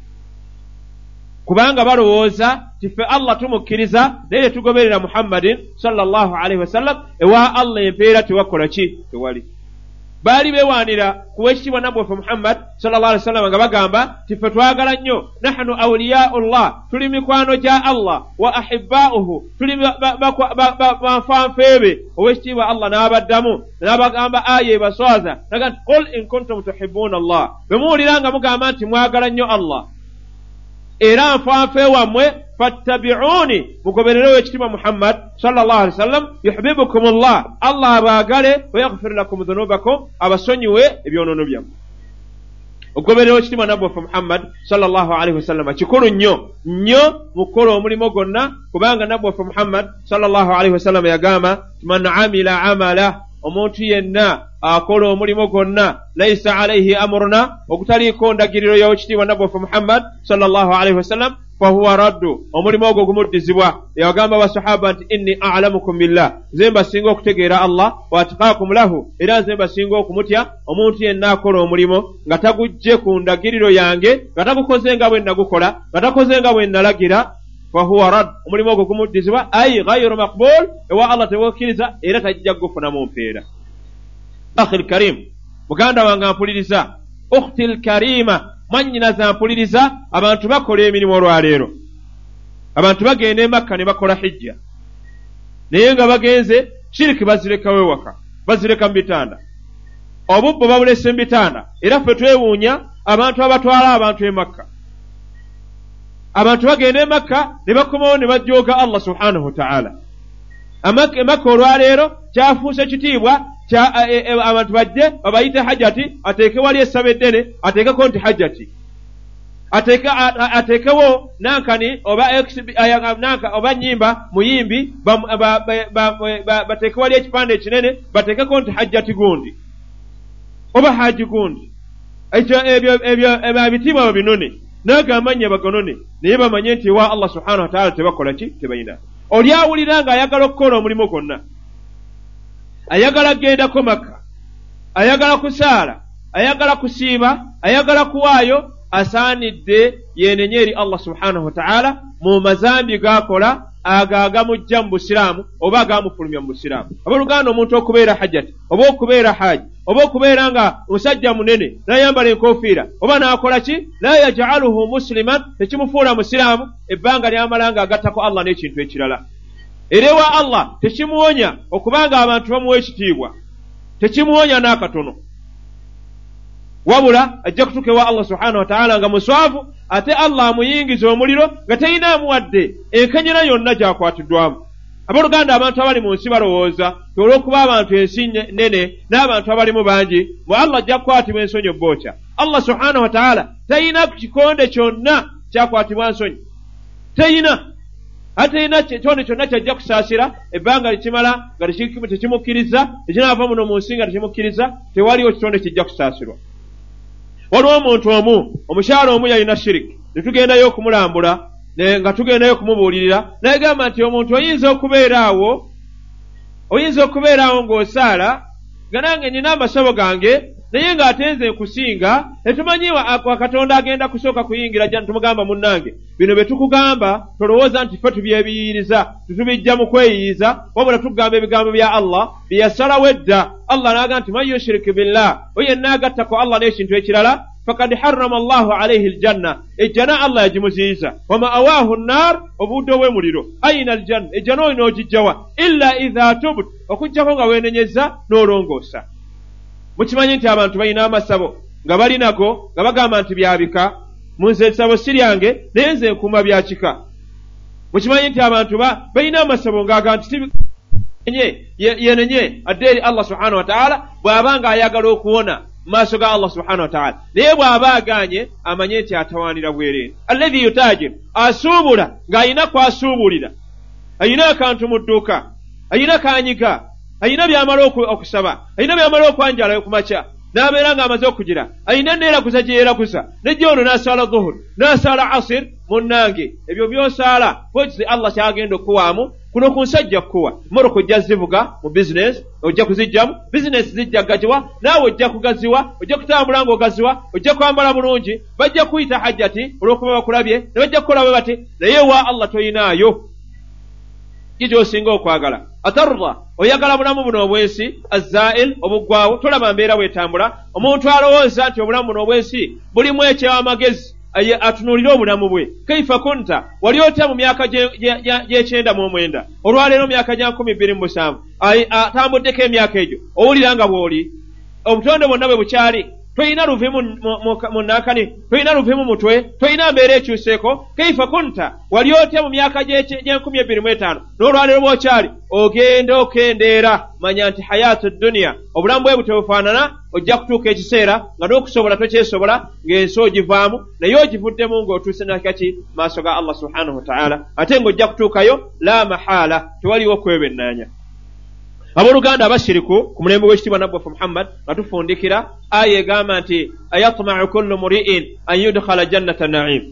kubanga balowooza tife Allah tumukkiriza naye tugoberera Muhammadin sallallahu alaihi wasallam, ewa Allah empeera tewakola ki, tewali. Baali beewaanira ku w'ekitiibwa nabbi waffe Muhammad sallallahu alaihi wasallam nga bagamba tife twagala nnyo, nahnu awliyaullah, tuli mikwano gya Allah, wa ahibbauhu, tuli banfanfeebe. Ow'ekitiibwa Allah n'abaddamu n'abagamba aya ebaswaza naga nti qul in kuntum tuhibbuna Allah, bwe muwulira nga mugamba nti mwagala nnyo Allah era nfanfe wammwe, fattabi'uni, mugoberere w'ekitiibwa Muhammad sallallahu alaihi wasallam, yuhibbukumullah, Allah abaagale, wa yaghfir lakum dhunubakum, abasonyiwe ebyonoono byammwe. Okugoberera w'ekitiibwa nabbi waffe Muhammad sallallahu alaihi wasallam kikulu nnyo nnyo mu kukola omulimo gwonna, kubanga nabbi waffe Muhammad sallallahu alaihi wasallam yagamba man amila amala, omuntu yenna akola omulimo gwonna laisa alaihi amruna, ogutaliiko ndagiriro y'ekitiibwa nabbi waffe Muhammad sallallahu alaihi wasallam, fahuwa raddu, omulimo ogwo gumuddizibwa. Yagamba basahaba nti inni a'lamukum billah, nze mbasinga okutegeera Allah, wa atqaakum lahu, era nze mbasinga okumutya. Omuntu yenna akola omulimo nga tagujje ku ndagiriro yange, nga tagukoze nga bwe nagukola, nga takoze nga bwe nalagira, fahuwa radd, omulimo ogwo gumuddizibwa, ay ghayru maqbul, ewa Allah tebukkiriza era tajja kugufunamu mpeera. Akhil karim, muganda wange ampuliriza, ukhtil karima, mwannyinaze ampuliriza, abantu bakola emirimu olwaleero. Abantu bagenda e Makka ne bakola hijja, naye nga bagenze shiriki bazirekawo ewaka, bazireka mu bitanda, obubbo babulese mu bitanda, era ffe twewuunya abantu abatwala abantu e Makka. Abantu bagenda e Makka ne bakomawo ne bajooga Allah subhanahu wa ta'ala. E Makka olwaleero kyafuuse kitiibwa abantu bajje babayite hajjati, ateeke wali essaba eddene, ateekeko nti hajjati, ateekewo nankani oba nnyimba muyimbi, bateeke wali ekipande ekinene, bateekeko nti hajjati gundi oba haji gundi. Ebyo bitiibwa babinone, n'agamba nnyo bagonone, naye bamanye nti ewa Allah subhanahu wa ta'ala tebakola ki, tebayina. Oli awulira nga ayagala okukola omulimu gwonna, ayagala gendako Makka, ayagala kusaala, ayagala kusiiba, ayagala kuwaayo, asaanidde yenenye eri Allah subhanahu wa ta'ala mu mazambi g'akola agamujja mu busiraamu oba agamufulumya mu busiraamu. Abooluganda, omuntu okubeera hajjati oba okubeera haji oba okubeera nga musajja munene n'ayambala enkofiira oba n'akola ki la yaj'aluhu musliman tekimufuula musiraamu ebbanga ly'amala nga agattako Allah n'ekintu ekirala. Era ewa Allah tekimuwonya okubanga abantu bamuwa ekitiibwa, tekimuwonya n'akatono, wabula ajja kutuuka ewa Allah subhanahu wa ta'ala nga muswavu, ate Allah amuyingiza omuliro nga teyinaamu wadde enkenyera yonna gy'akwatiddwamu. Abooluganda, abantu abali mu nsi balowooza olw'okuba abantu ensi nene n'abantu abalimu bangi mu Allah ajja kukwatibwa ensonyi bookya. Allah subhanahu wa ta'ala tayina kikonde kyonna kyakwatibwa nsonyi, teyina. Ate ina kitonde kyonna kyajja kusaasira ebbanga likimala nga tekimukkiriza, tekinaava muno mu nsi nga tekimukkiriza, tewaliwo kitonde kijja kusaasirwa. Waliwo omuntu omu, omukyala omu yalina shiriki, ne tugendayo okumulambula nga tugendayo okumubuulirira, nayegamba nti omuntu oyinza okubeeraawo ng'osaala nga nange nina amasabo gange naye ng'ate nze nkusinga, netumanyiwa Katonda agenda kusooka kuyingira jja tumugamba munnange, bino bye tukugamba tolowooza nti ffe tubyebiyiriza tutubijja mu kweyiyiza, wabula tugamba ebigambo bya Allah bye yasalawo edda. Allah n'aga nti man yushrik billah, oyo yenna agattako Allah n'ekintu ekirala, fakad harrama Allahu alayhi aljanna, ejjana Allah yagimuziyiza, wa ma'awaahu an-nar, obudde obw'emuliro. Ayina aljanna, ejjana oyo n'ogijjawa illa idha tubt, okujjako nga weenenyezza n'olongoosa. Mukimanyi nti abantu balina amasabo nga bali nago nga bagamba nti byabika, munze ekisabo si lyange naye nze nkuuma bya kika. Mukimanyi nti abantu balina amasabo ng'aga nti yenenye adde eri Allah subhanahu wa ta'ala bw'aba ng'ayagala okuwona mu maaso ga Allah subhanahu wa ta'ala, naye bw'aba aganye amanye nti atawaanira bwereere. Alladhi yutajiru, asuubula ng'ayina kwasuubulira, ayina akantu mu dduuka, ayina kanyiga, ayina byamala okusaba, ayina byamala okwanjalayo ku makya, n'abeera ng'amaze okugira, ayina neeraguza gye yeeraguza, nejjoono n'asaala dhuhur n'asaala asir. Munnange, ebyo by'osaala pokize Allah kyagenda okuwaamu kuno ku nsi ajja kukuwa. Moroko ojja zivuga mu bizinesi, ojja kuzijjamu, bizinesi zijja gaziwa, naawe ojja kugaziwa, ojja kutambula ng'ogaziwa, ojja kwambala bulungi, bajja kuyita hajjati olw'okuba bakulabye, ne bajja kukola bwe bati, naye wa Allah toyinaayo. Gy'osinga okwagala. Atarda, oyagala bulamu buno obwensi, azzail, obuggwawo, tolaba mbeera bwetambula. Omuntu alowooza nti obulamu buno obwensi bulimu eky'amagezi, atunuulira obulamu bwe. Kaifa kunta, wali otya mu myaka gye'99, olwaleero myaka gya 2027, atambuddeko emyaka egyo, owulira nga bw'oli, obutonde bwonna bwe bukyali, toyina luvimu mu naakani, toyina luvimu mutwe, toyina mbeera ekyuseeko. Kaifa kunta, wali otya mu myaka gye'2025, n'olwaleero bw'okyali, ogenda okendeera. Manya nti hayatu dunya, obulamu bwe butebufaanana, ojja kutuuka ekiseera nga n'okusobola tokyesobola, ng'ensi ogivaamu, naye ogivuddemu ng'otuuse nakaki maaso ga Allah subhanahu wa ta'ala, ate ng'ojja kutuukayo la mahala, tewaliwo kwebennaanya. Abooluganda abashiriku ku mulembe w'ekitiibwa nabwaffe Muhammad nga tufundikira aya egamba nti ayatma'u kullu muri'in an yudkhala jannata na'im.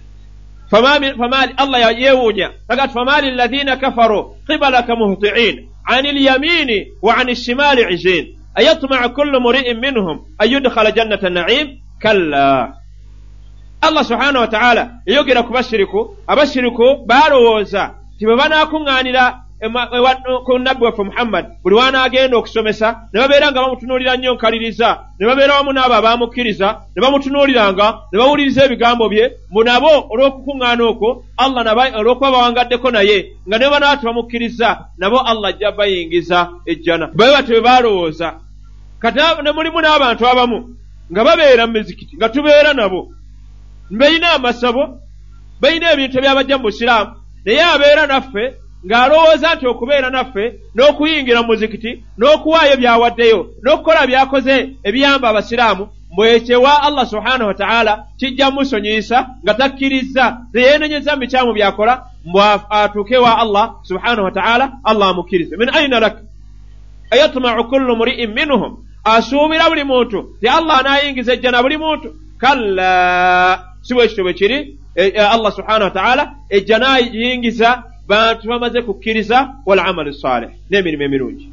Allah yeewuunya agati famali alladhina kafaru qibalaka muhti'in an al-yamini wa an ash-shimali 'izin ayatma'u kullu muri'in minhum an yudkhala jannata na'im kalla. Allah subhanahu wa ta'ala yayogera ku bashiriku, abashiriku balowooza ti bwe banaakuŋŋaanira ku nabbi waffe Muhammad buli wanaagenda okusomesa ne babeera nga bamutunuulira nnyo nkaliriza, ne babeera wamu n'abo abaamukkiriza ne bamutunuuliranga ne bawuliriza ebigambo bye, mu nabo olw'okukuŋŋaana okwo Allah olw'okuba bawangaddeko naye nga ne banaati bamukkiriza nabo Allah ajja bayingiza ejjana. Bwe batyo bwe baalowooza. Kati ne mulimu n'abantu abamu nga babeera mu mizikiti nga tubeera nabo, balina amasabo, balina ebintu ebyabajja mu Busiraamu, naye abeera naffe ng'alowooza nti okubeera naffe n'okuyingira mu muzikiti n'okuwaayo byawaddeyo n'okukola byakoze ebiyamba abasiraamu, mbwekyewa Allah subhanahu wa ta'ala kijja musonyiyisa nga takkiriza teyeenenyeza mu bikyamu byakola, atuuke wa Allah subhanahu wa ta'ala, Allah amukkirize. Min aina lak ayatma'u kullu muri'in minhum, asuubira buli muntu ti Allah anaayingiza ejjana buli muntu. Kalla, si bwe kityo bwe kiri. Allah subhanahu wa ta'ala ejjana ayingiza bantu bamaze kukkiriza wal amalu salih, n'emirimu emirungi.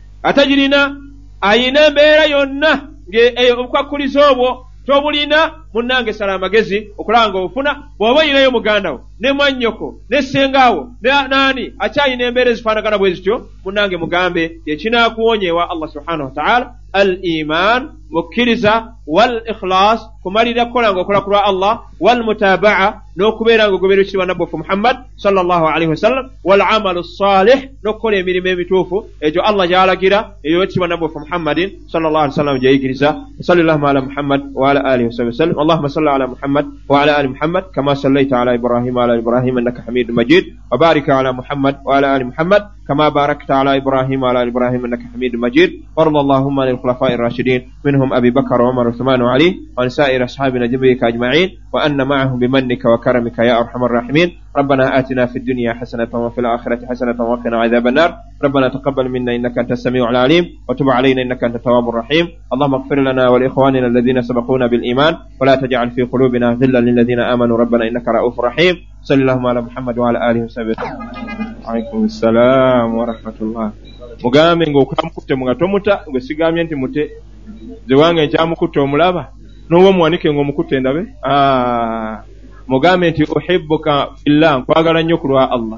Atagirina ayina embeera yonna ng'obukwakuliza obwo tobulina munnange sala amagezi okulanga ofuna bw'oba oyinayo muganda wo ne mwannyoko ne ssengaawo naani akyayina embeera ezifaanagana bwe zityo munnange mugambe yekinaakuwonyeewa Allah subhanahu wa ta'ala al iman mukkiriza wal ikhlas kumalira kukola ng'okola kulwa Allah wal mutabaa n'okubeera ng'ogoberera ekitiibwa nabbi waffe Muhammad sallallahu alaihi wasallam wal amalu salih n'okukola emirimu emituufu egyo Allah gy'alagira eyo ekitiibwa nabbi waffe Muhammadin sallallahu alaihi wasallam gyeyigiriza sallallahu ala Muhammad wa ala alihi wasallam Allahumma salli ala Muhammad wa ala ali Muhammad kama sallaita ala Ibrahim wa ala Ibrahim innaka Hamidum Majid wa barik ala Muhammad wa ala ali Muhammad كما باركت على إبراهيم وعلى إبراهيم إنك حميد مجيد وارض اللهم عن الخلفاء الراشدين منهم أبي بكر وعمر وعثمان وعلي وعن سائر أصحاب نبيك أجمعين وأن معهم بمنك وكرمك يا أرحم الراحمين ربنا آتنا في الدنيا حسنة وفي الآخرة حسنة وقنا عذاب النار ربنا تقبل منا إنك أنت السميع العليم وتب علينا إنك أنت التواب الرحيم اللهم اغفر لنا ولإخواننا الذين سبقونا بالإيمان ولا تجعل في قلوبنا غلا للذين آمنوا ربنا إنك رؤوف رحيم صلى الله على محمد وعلى آله وصحبه عليكم السلام ورحمة الله mugambe ng'okutamukute mugatomuta gwe sigamye nti mute zewange nkyamukute omulaba n'oba muwanike ng'omukute ndabe mugambe nti uhibbuka fillah nkwagala nnyo ku lwa Allah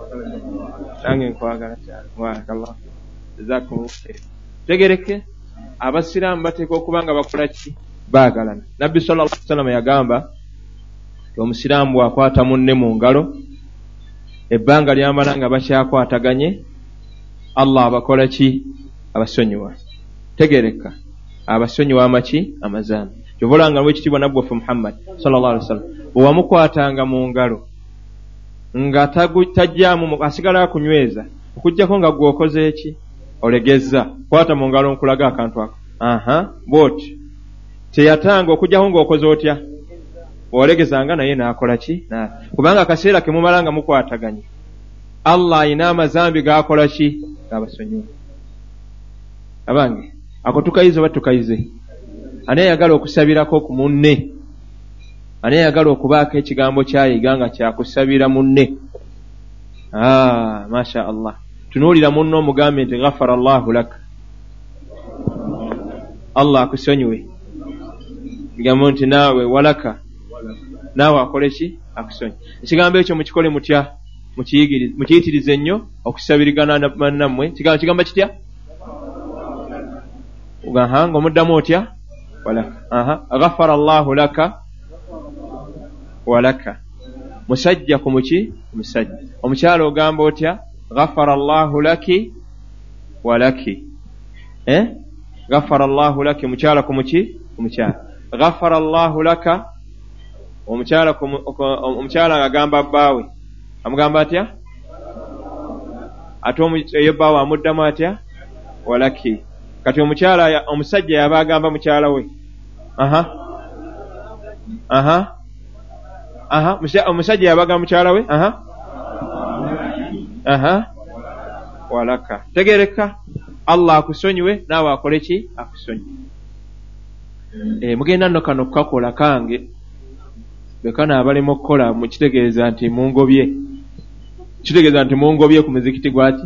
nange nkwagala cyane barakallah jazakumullah khair tegereke abasiraamu bateeka okuba nga bakola ki baagalana nabbi sallallahu alaihi wasallam yagamba omusiraamu bw'akwata munne mu ngalo ebbanga lyamala nga bakyakwataganye Allah abakola ki abasonyiwa tegereka abasonyiwa amaki amazambi kyovulanga lw'ekitiibwa nabbi waffe Muhammad sallallahu alaihi wasallam bwewamukwatanga mu ngalo nga tajjaamu asigala akunyweza okuggyako nga gwokoze eki olegezza kwata mu ngalo nkulaga akantu ako bwoti teyatanga okuggyako ng'okoze otya olegezanga naye n'akola ki kubanga akaseera ke mumala nga mukwataganye Allah ayina amazambi g'akola ki g'abasonyiwa abange ako tukayize oba tukayize anayagala okusabirako ku munne anayagala okubaako ekigambo kyayiga nga kyakusabira munne masha Allah tunuulira munno omugambe nti ghafara Allahu laka Allah akusonyiwe ngambo nti naawe walaka naawe akole ki akusonyi ekigambo ekyo mukikole mutya mukiyitirize nnyo okusabirigana nammwe kigamba kitya ng'omuddamu otya walaka ghafara Allahu laka walaka musajja ku muki musajja omukyala ogamba otya ghafara Allahu laki walaki ghafara Allahu laki mukyala ku muki omukyala ghafara Allahu laka omukyala agamba bbaawe amugamba atya ate eyo bbaawe amuddamu atya walaki kati omusajja yaba agamba mukyala we omusajja yaba agamba mukyala we walaka tegereka Allah akusonyiwe naawe akole ki akusonyi mugenda nno kano kukakola kange bekana abalema okukola mukitegeeza nti mungobye ku muzikiti gwaki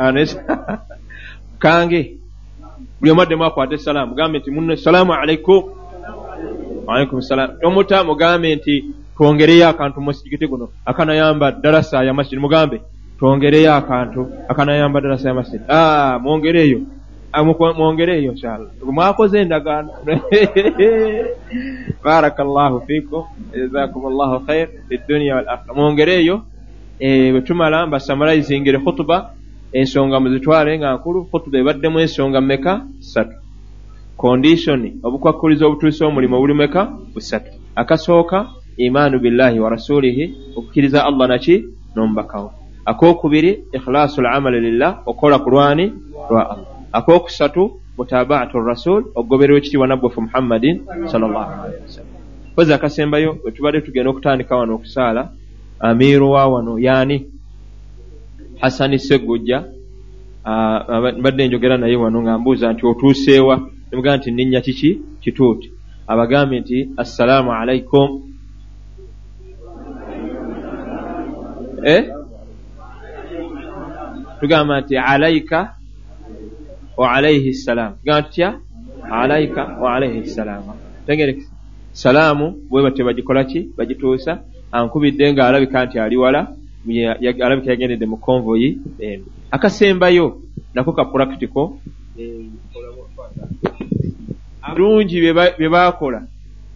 kange buli omaddemu akwate salaamu mugambe nti munne salaamu alaikum waalaikum salaam tomuta mugambe nti twongereyo akantu mu musigiti guno akanayamba darasa ya masjid mugambe twongereyo akantu akanayamba darasa ya masjid mwongereyo inshallah mwakoze endagaano barakallahu fikum jazakumullahu khair fi dunya wal akhirah mwongereyo bwetumala mbasamalizingire khutuba ensonga muzitwale nga nkulu khutuba ebaddemu ensonga mmeka 3 condition obukwakuliza obutuusa omulimo buli meka 3 akasooka imanu billahi wa rasulihi okukkiriza Allah naki n'omubakawo akokubiri ikhlasul amali lillah okola kulwani lwa Allah akokusatu mutaba'atu rasul ogoberera ekitiibwa nabbi waffe Muhammadin sallallahu alaihi wasallam poza akasembayo wetubadde tugenda okutandika wano okusaala amiru wa wano yani Hasani Segujja mbadde njogera naye wano nga mbuuza nti otuuseewa nemugamba nti nninnya kiki kituuti abagambe nti assalamu alaikum tugamba nti alaika wa alaihi salam tugamba tutya alaika wa alaihi salam tegerekesa salaamu bwe bate bagikola ki bagituusa ankubidde nga alabika nti ali wala alabika yagendedde mu konvoyi akasembayo nako ka practical bulungi bye baakola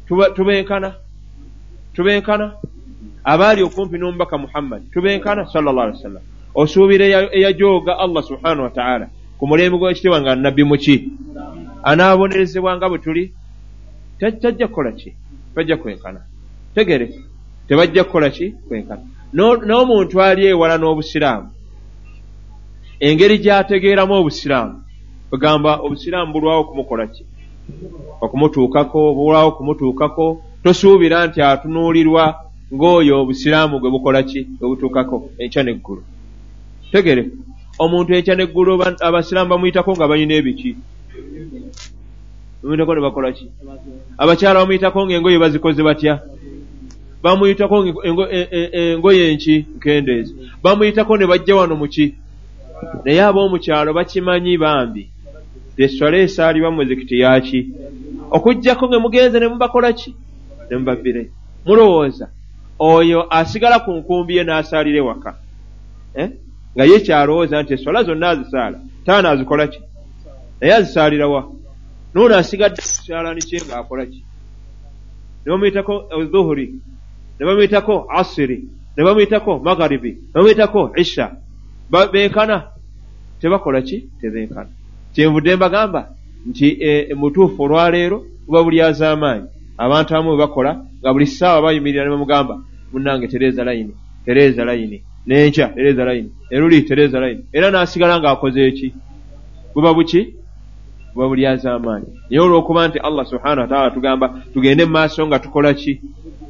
tubenkana abaali okumpi n'omubaka Muhammad tubenkana sallallahu alaihi wasallam osuubira eyajooga Allah subhanahu wa ta'ala ku mulembe gw'ekitiibwa nga nabbi muki anaabonerezebwa nga bwe tuli tajja kukola ki bajja kwenkana tegere tebajja kukola ki kwenkana n'omuntu ali ewala n'obusiraamu engeri gy'ategeeramu obusiraamu bagamba obusiraamu bulwawo okumukola ki okumutuukako bulwawo okumutuukako tosuubira nti atunuulirwa ng'oyo obusiraamu gwe bukola ki gwe butuukako enkya n'eggulu tegere omuntu enkya n'eggulu abasiraamu bamuyitako nga balina ebiki bamuyitako ne bakola ki abakyala bamuyitako ng'engoye bazikoze batya bamuyitako engoye enki nkendeezi bamuyitako ne bajja wano muki naye ab'omukyalo bakimanyi bambi eswala esaalibwa mu muzikiti yaki okuggyako nge mugenze ne mubakola ki ne mubabbire mulowooza oyo asigala ku nkumbi ye n'asaalira ewaka nga ye kyalowooza nti eswala zonna azisaala taana azikola ki naye azisaalira wa n'ono asigadde kukyalani kye ng'akola ki ne bamuyitako zuhuri ne bamuyitako asiri ne bamuyitako magharibi ne bamuyitako isha benkana tebakola ki tebenkana kyenvudde mbagamba nti mutuufu olwaleero buba buli az'amaanyi abantu abamu bwe bakola nga buli ssaawa bayimirira ne bamugamba munnange tereeza layini n'enkya tereeza layini eruli tereeza layini era n'asigala ng'akoze eki buba buki buba buli az'amaanyi naye olw'okuba nti Allah subhanahu wa ta'ala tugamba tugende mu maaso nga tukola ki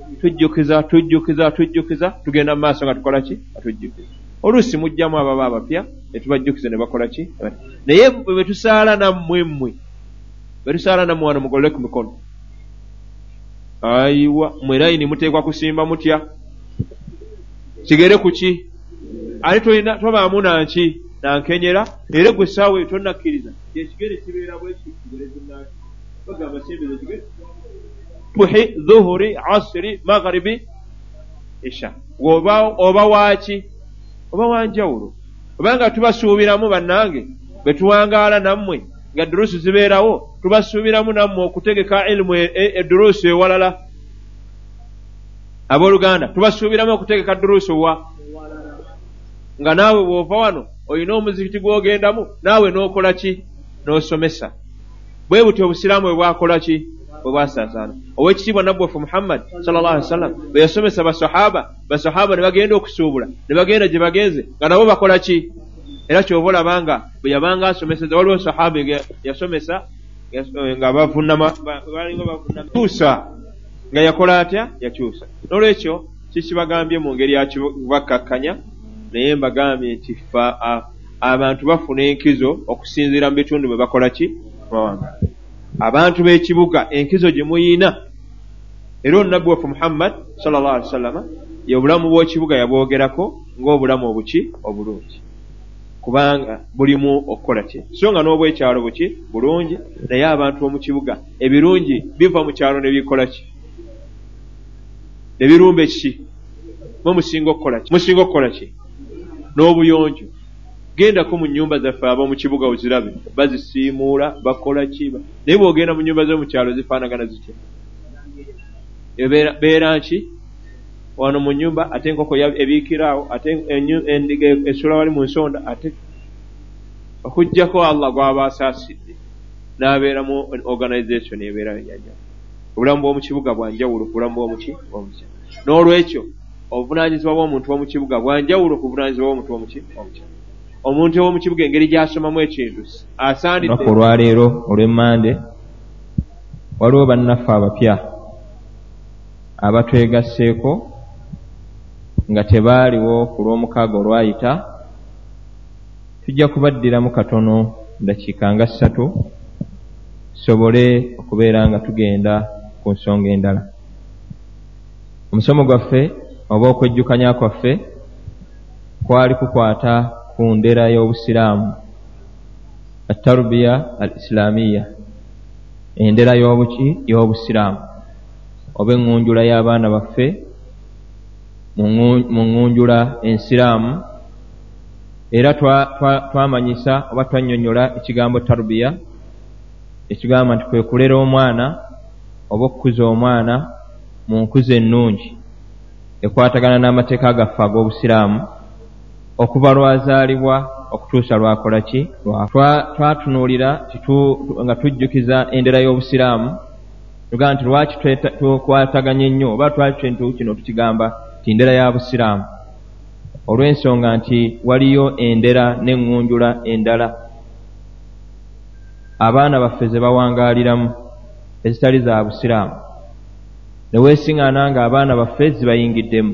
tujjukiza tugenda mu maaso nga tukola ki atujjukiza oluusi mujjamu ababa abapya ne tubajjukiza ne bakola ki naye bwe tusaala nammwe wano mugolole ku mikono ayiwa mwe layini muteekwa kusimba mutya kigere ku ki ate tobaamu nanki nankenyera era gwe saawa tonnakkiriza ekigere kibeera bwekigere bagamba sembeza kigere buhi dhuhuri asiri magharibi isha oba waaki oba wanjawulo obanga tubasuubiramu bannange betuwangaala nammwe nga duruusi zibeerawo tubasuubiramu nammwe okutegeka ilimu eduruusi ewalala abooluganda tubasuubiramu okutegeka duruusi nga naawe bw'ova wano olina omuzikiti gw'ogendamu naawe n'okola ki n'osomesa bwe buti obusiraamu bwe bwakola ki bwe bwasaasaana ow'ekitiibwa nabbi waffe Muhammad sallallahu alaihi wasallam bwe yasomesa basahaba ne bagenda okusuubula ne bagenda gye bagenze nga nabo bakola ki era kyova olabanga bwe yabanga asomeseza waliwo sahaba yasomesa nga bavunama tuusa nga yakola atya yakyusa n'olwekyo kikibagambye mu ngeri yakibakkakkanya naye mbagambye nti abantu bafuna enkizo okusinziira mu bitundu bwe bakola ki mawanga abantu b'ekibuga enkizo gye muyina era onnabbi waffe Muhammad sallallahu alaihi wasallam y'obulamu bw'ekibuga yabwogerako ng'obulamu obuki obulungi kubanga bulimu okukola ki so nga n'obwekyalo buki bulungi naye abantu b'omu kibuga ebirungi biva mu kyalo ne bikola ki ne birumba ekiki musinga okukola ki n'obuyonjo gendako mu nnyumba zaffe ab'omu kibuga ozirabe bazisiimuula bakola ki naye bw'ogenda mu nnyumba z'omu kyalo zifaanagana zitya beera nki wano mu nnyumba ate enkoko ebiikiraawo ate endiga esula wali mu nsonda ate okuggyako Allah gw'aba asaasidde n'abeera mu organization ebeera enjanja obulamu bw'omu kibuga bwanjawulo ku bulamu bw'omuki omukyalo n'olwekyo obuvunaanyizibwa bw'omuntu w'omu kibuga bwanjawulo ku buvunaanyizibwa bw'omuntu w'omuki omukyalo omuntu w'omu kibuga engeri gy'asomamu ekintu asaanidde olwaleero olw'emmande waliwo bannaffe abapya abatwegasseeko nga tebaaliwo ku lw'omukaaga olwayita tujja kubaddiramu katono dakiika nga 3 tusobole okubeera nga tugenda ku nsonga endala. Omusomo gwaffe oba okwejjukanya kwaffe kwali kukwata ku ndera y'obusiraamu at-tarbiya al-islamiyya endera y'obusiraamu oba engonjula y'abaana baffe mu ngonjula ensiraamu, era twamanyisa oba twannyonnyola ekigambo tarbiya, ekigamba nti kwe kulera omwana oba okukuza omwana mu nkuza ennungi ekwatagana n'amateeka gaffe ag'obusiraamu okuva lwazaalibwa okutuusa lwakola ki twatunuulira nga tujjukiza endera y'obusiraamu, tugamba nti lwaki tukwataganya ennyo oba twaki kintu kino tukigamba ti ndera ya busiraamu, olw'ensonga nti waliyo endera n'engonjula endala abaana baffe ze bawangaaliramu ezitali za busiraamu, ne weesiŋŋaana nga abaana baffe zibayingiddemu.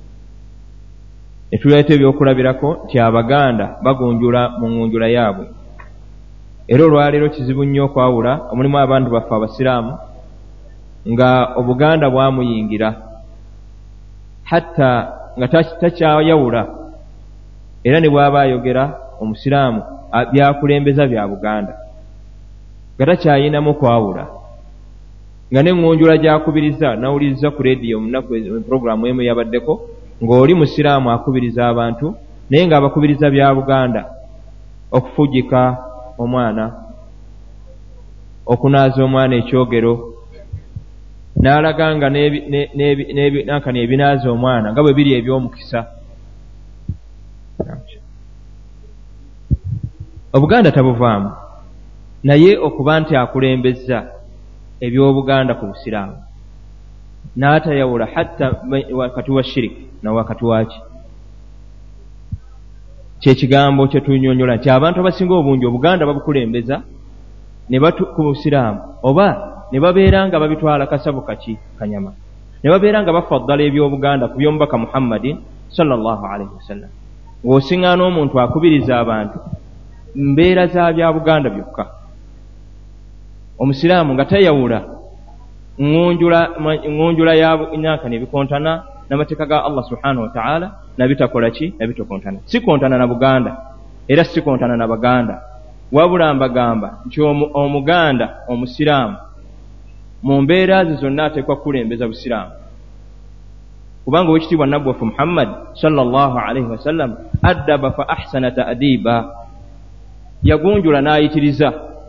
ne tuleeta ebyokulabirako nti Abaganda bagonjula mu ngonjula yaabwe, era olwaleero kizibu nnyo okwawula omulimu abantu baffe abasiraamu nga Obuganda bwamuyingira hatta nga takyayawula, era ne bw'aba ayogera omusiraamu byakulembeza bya Buganda nga takyayinamu kwawula, nga n'engonjula gyakubiriza nawuliriza ku leediyo munaku puroguramu emu yabaddeko ng'oli musiraamu akubiriza abantu naye ng'abakubiriza bya Buganda okufugika omwana, okunaaza omwana ekyogero, n'alaga nga nankani ebinaaza omwana nga bwe biri eby'omukisa. Obuganda tabuvaamu, naye okuba nti akulembeza eby'Obuganda ku busiraamu n'atayawula hatta wakati wa shiriki na wakati waki, kyekigambo kye tunyonyola nti abantu abasinga obungi Obuganda babukulembeza ne ku busiraamu, oba ne babeera nga babitwala kasabu kaki kanyama, ne babeera nga bafaddala eby'Obuganda ku by'omubaka Muhammadin sallallahu alaihi wasallam. Ng'osiŋŋaana omuntu akubiriza abantu mbeera za bya Buganda byokka, omusiraamu nga tayawula ngonjula y'abanyankani ebikontana n'amateeka ga Allah subhanahu wa ta'ala nabitakola ki nabitokontana, si kontana na Buganda era si kontana na Baganda, wabula mbagamba nti omuganda omusiraamu mu mbeera ze zonna ateekwa kukulembeza busiraamu, kubanga owekitiibwa nabbi waffe Muhammad sallallahu alaihi wasallam addaba fa ahsana ta'diba, yagunjula n'ayitiriza,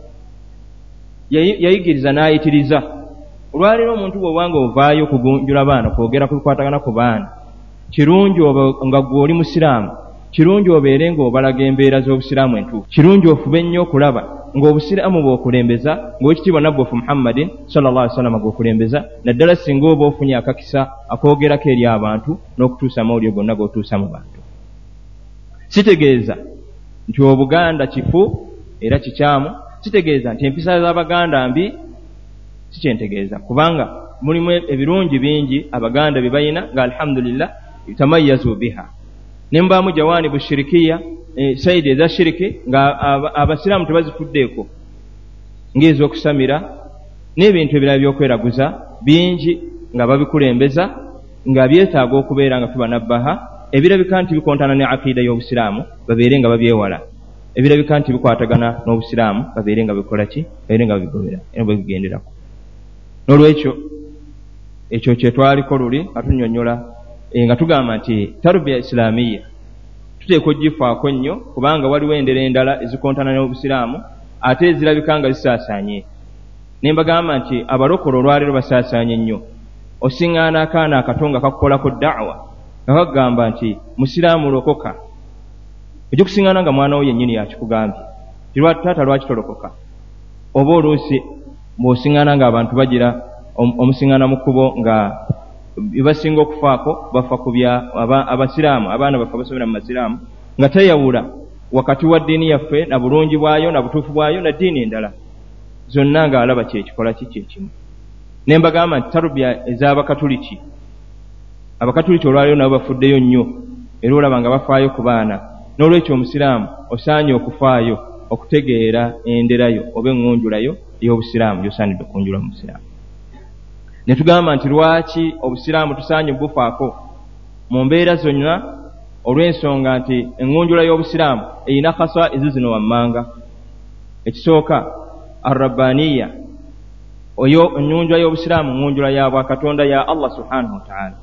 yayigiriza n'ayitiriza. Olwaleero omuntu bw'obanga ovaayo kugunjula baana kwogera ku bikwatagana ku baana, kirungi nga gwe oli musiraamu, kirungi obeere ng'obalaga embeera z'obusiraamu entuufu, kirungi ofube nnyo okulaba ng'obusiraamu bw'okulembeza ng'owekitiibwa nabbi waffe Muhammadin sallallahu alaihi wasallam gw'okulembeza, naddala singa oba ofunye akakisa akoogerako eri abantu n'okutuusa amawulire gonna g'otuusa mu bantu. Sitegeeza nti Obuganda kifu era kikyamu, kitegeeza nti empisa z'Abaganda mbi, si kyentegeeza, kubanga mulimu ebirungi bingi Abaganda bye bayina nga alhamdulillah tamayyazu biha, nembaamu jawaani bushirikiya saidi eza shiriki nga abasiraamu tebazifuddeeko ng'ez'okusamira n'ebintu ebirala by'okweraguza bingi nga babikulembeza nga byetaaga okubeera nga tubanabbaha, ebirabika nti bikontana ne aqiida y'obusiraamu babeere nga babyewala, ebirabika nti bikwatagana n'obusiraamu babeere nga bikola ki, babeere nga babigobera era babigenderako. N'olwekyo ekyo kye twaliko luli nga tunnyonnyola nga tugamba nti tarbiya islaamiya tuteekwa ogifaako nnyo, kubanga waliwo endera endala ezikontana n'obusiraamu ate ezirabika nga zisaasaanye. Ne mbagamba nti abalokole olwaleero basaasaanye nnyo. Osiŋŋaana akaana akato nga kakukolako da'wa nga kagamba nti musiraamu lokoka, ojja kusiŋŋaana nga mwana wo yennyini yakikugambye taata lwaki tolokoka. Oba oluusi bw'osiŋŋaana ng'abantu bagira omusiŋŋaana mu kkubo nga basinga okufaako bafa ku bya abasiraamu, abaana baffe abasomera mu masiraamu, nga tayawula wakati wa ddiini yaffe na bulungi bwayo na butuufu bwayo na ddiini endala zonna ng'alaba kyekikola ki kyekimu. Ne mbagamba nti tarubiya ez'Abakatuliki, Abakatuliki olwaleero nabo bafuddeyo nnyo era olaba nga bafaayo ku baana. N'olwekyo omusiraamu osaanye okufaayo okutegeera enderayo oba engonjulayo ey'obusiraamu gy'osaanidde okunjula mu busiraamu. Ne tugamba nti lwaki obusiraamu tusaanye bufaako mu mbeera zonna, olw'ensonga nti engonjula y'obusiraamu eyina khasa ezo zino wammanga. Ekisooka arrabbaniya, oyo ennyunjula y'obusiraamu nnyunjula ya bwakatonda ya Allah subhanahu wa ta'ala.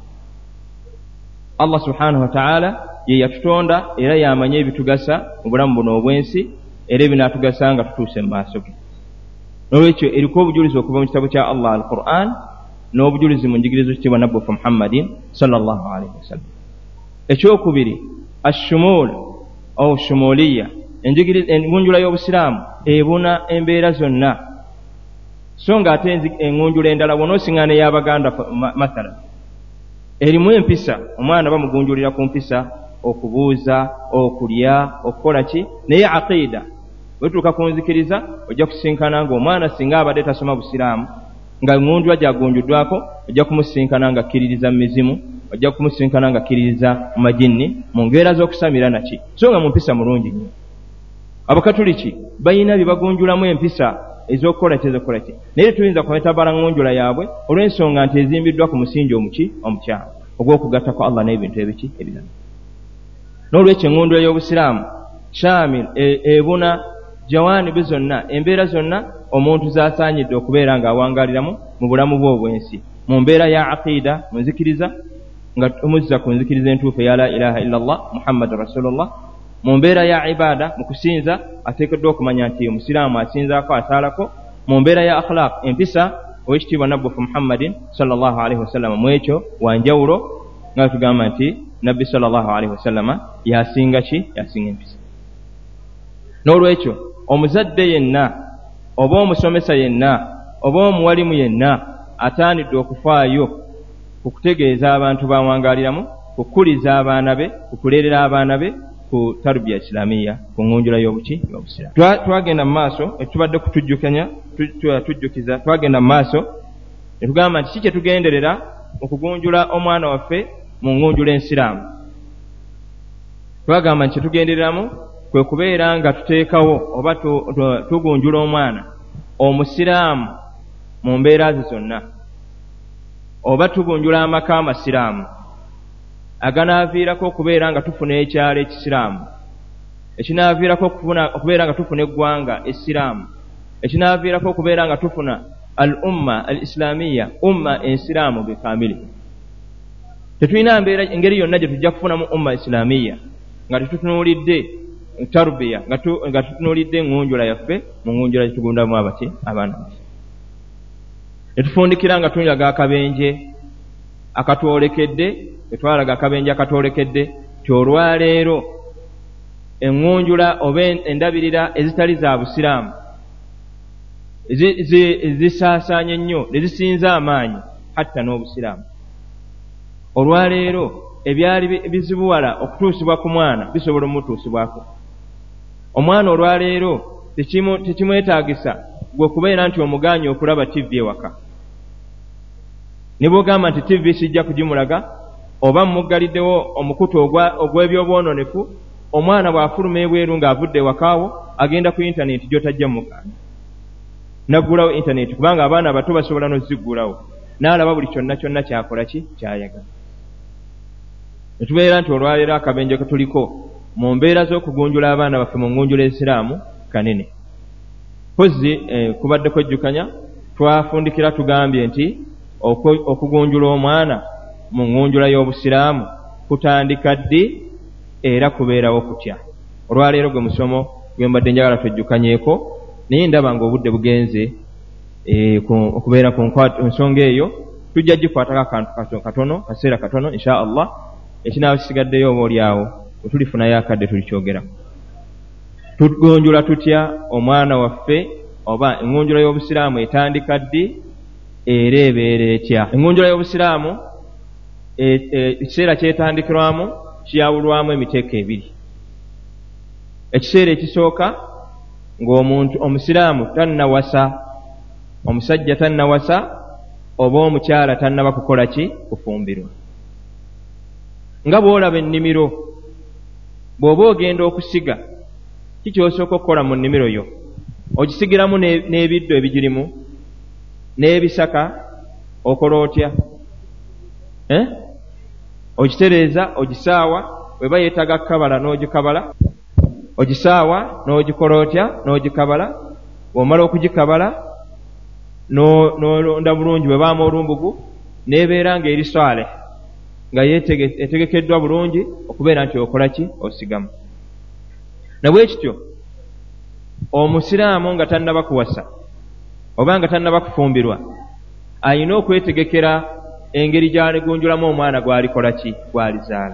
Allah subhanahu wa ta'ala ye yatutonda era yamanye ebitugasa mu bulamu buno obwensi era ebinaatugasa nga tutuuse mu maaso ge. N'olwekyo eriko obujulizi okuva mu kitabo kya Allah al-Qur'an n'obujulizi mu njigirizo kitibwa nabbi Muhammadin sallallahu alaihi wasallam. Ekyokubiri ash-shumul au shumuliya, engunjula y'obusiraamu ebuna embeera zonna, so nga ate engunjula endala wonoosingaana ey'Abaganda mathala erimu empisa, omwana bamugunjulira ku mpisa, okubuuza, okulya, okukola ki, naye aqiida wetuuka ku nzikiriza ojja kusinkana ng'omwana singa abadde tasoma busiraamu nga engunjula gyagunjuddwako ojja kumusinkana nga akkiririza mu mizimu, ojja kumusinkana nga akkiririza mu majinni mu ngeera z'okusamira naki, so nga mu mpisa mulungi nnyo. Abakatuliki bayina bye bagunjulamu empisa ez'okukola ky'ezokukola ki, naye tuyinza kumetabala ngunjula yaabwe olw'ensonga nti ezimbiddwa ku musingi omukyamu ogw'okugatta kwa Allah n'ebintu ebiki ebirala. N'olwekyo engunjula y'obusiraamu shamil ebuna jawaanibu zonna, embeera zonna omuntu z'asaanyidde okubeera ng'awangaliramu mu bulamu bwe obwensi, mu mbeera ya aqiida, mu nzikiriza nga omuzza ku nzikiriza entuufu eya la ilaha illallah muhammadu rasulullah, mu mbeera ya ibaada, mu kusinza ateekeddwa okumanya nti omusiraamu asinzaako asaalako, mu mbeera ya akhlaq empisa owekitiibwa nabbi Muhammadin sallallahu alaihi wasallam mu ekyo wanjawulo nga tugamba nti nabbi sallallahu alaihi wasallam yasinga ki, yasinga empisa. N'olwekyo omuzadde yenna oba omusomesa yenna oba omuwalimu yenna ataanidde okufaayo ku kutegeeza abantu bawangaliramu, kukuliza abaana be, kukulerera abaana be ku tarbiya islamiya, ku ngunjula y'obusiraamu. Twagenda mu maaso etubadde kutujjukiza, twagenda mu maaso ne tugamba nti kiki tugenderera okugunjula omwana waffe mu ngunjula ensiraamu. Twagamba nti tugendereramu kwe kubeera nga tuteekawo oba tugunjula omwana omusiraamu mu mbeera ze zonna, oba tugunjula amaka amasiraamu aganaaviirako okubeera nga tufuna ekyalo ekisiraamu, ekinaaviirako okubeera nga tufuna eggwanga essiraamu, ekinaaviirako okubeera nga tufuna al umma al islamiya, umma ensiraamu bikamili. Tetulina engeri yonna gye tujja kufunamu umma islamiya nga tetutunuulidde tarbiya, nga tutunuulidde engunjula yaffe mu ngunjula gye tugundamu abaana baffe. Netufundikira nga tunyaga akabenje akatwolekedde, etwalaga akabenje akatwolekedde kyolwaleero engunjula oba endabirira ezitali za busiraamu zisaasaanye nnyo ne zisinza amaanyi hatta n'obusiraamu. Olwaleero ebyali bizibuwala okutuusibwa ku mwana bisobola omutuusibwako. Omwana olwaleero tekimwetaagisa gwe kubeera nti omugaanye okulaba TV ewaka, ne bw'ogamba nti TV sijja kugimulaga oba muggaliddewo omukutu ogw'ebyobwononefu, omwana bw'afuluma ebweru ng'avudde ewakaawo agenda ku intaneti gy'otajja mugaana, naggulawo intaneti kubanga abaana abato basobola n'oziggulawo, n'alaba buli kyonna kyakola ki, kyayagala. Ne tubeera nti olwaleero akabenje katuliko mu mbeera z'okugunjula abaana baffe mu ngunjula ensiraamu kanene. Pozi kubadde kwejjukanya twafundikira tugambye nti okugunjula omwana mu ngunjula y'obusiraamu kutandika ddi era kubeerawo kutya. Olwaleero gwe musomo gwe mbadde njagala twejjukanyeeko, naye ndaba ng'obudde bugenze okubeera ku nsonga eyo tujja gikwatako akantu katono, kaseera katono insha Allah, ekinaasigaddeyo oba olyawo wetulifunayo akadde tulikyogera. Tugunjula tutya omwana waffe, oba engunjula y'obusiraamu etandika ddi era ebeera etya? Engunjula y'obusiraamu ekiseera kyetandikirwamu kiyawulwamu emiteeko ebiri. Ekiseera ekisooka ng'omuntu omusiraamu tannawasa, omusajja tannawasa oba omukyala tannaba kukola ki, kufumbirwa. Nga bw'olaba ennimiro, bw'oba ogenda okusiga, kikyosooka okukola mu nnimiro yo? Ogisigiramu n'ebiddo ebigirimu n'ebisaka, okola otya? Ogitereeza, ogisaawa, weba yeetaga kukabala n'ogikabala, ogisaawa n'ogikola otya? N'ogikabala. Bw'omala okugikabala n'olonda bulungi bwe baamu olumbugu n'ebeera ng'eri saleh nga etegekeddwa bulungi okubeera nti okola ki osigamu. nabwe kityo omusiraamu nga tannaba kuwasa oba nga tannaba kufumbirwa ayina okwetegekera engeri gy'aligunjulamu omwana gw'alikola ki gw'alizaala.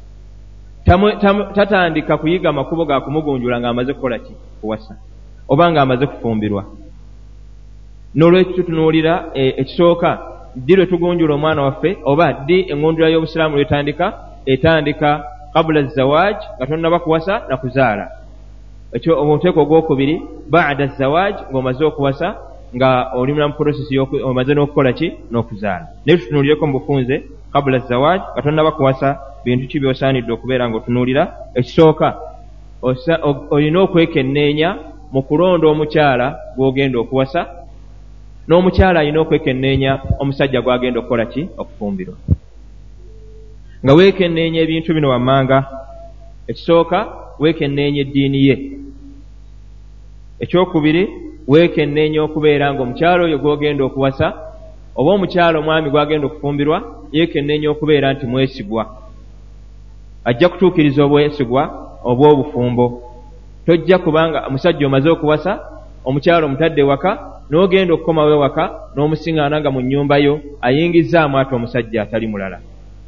Tatandika kuyiga amakubo ga kumugunjula ng'amaze kukola ki kuwasa oba ng'amaze kufumbirwa. N'olwekyo tutunuulira ekisooka ddi lwe tugunjula omwana waffe oba ddi engunjula y'obusiraamu etandika qabula zawaj nga tonnaba kuwasa na kuzaala. Ekyo omuteeko ogwokubiri ba'da zawaj ng'omaze okuwasa nga oli mu process omaze n'okukola ki n'okuzaala. Naye tutunuulireko mu bufunze qabula zawaj nga tonnaba kuwasa bintu ki by'osaanidde okubeera ng'otunuulira. Ekisooka olina okwekenneenya mu kulonda omukyala gw'ogenda okuwasa, n'omukyala alina okwekenneenya omusajja gw'agenda okukola ki okufumbirwa. Nga weekenneenya ebintu bino wammanga. Ekisooka weekenneenya eddiini ye. Ekyokubiri weekenneenya okubeera ng'omukyala oyo gw'ogenda okuwasa oba omukyala omwami gw'agenda okufumbirwa yeekenneenya okubeera nti mwesigwa, ajja kutuukiriza obwesigwa obw'obufumbo. Tojja kubanga omusajja omaze okuwasa omukyala omutadde waka n'ogenda okukomawo ewaka n'omusiŋŋaana nga mu nnyumba yo ayingizzaamu ate omusajja atali mulala.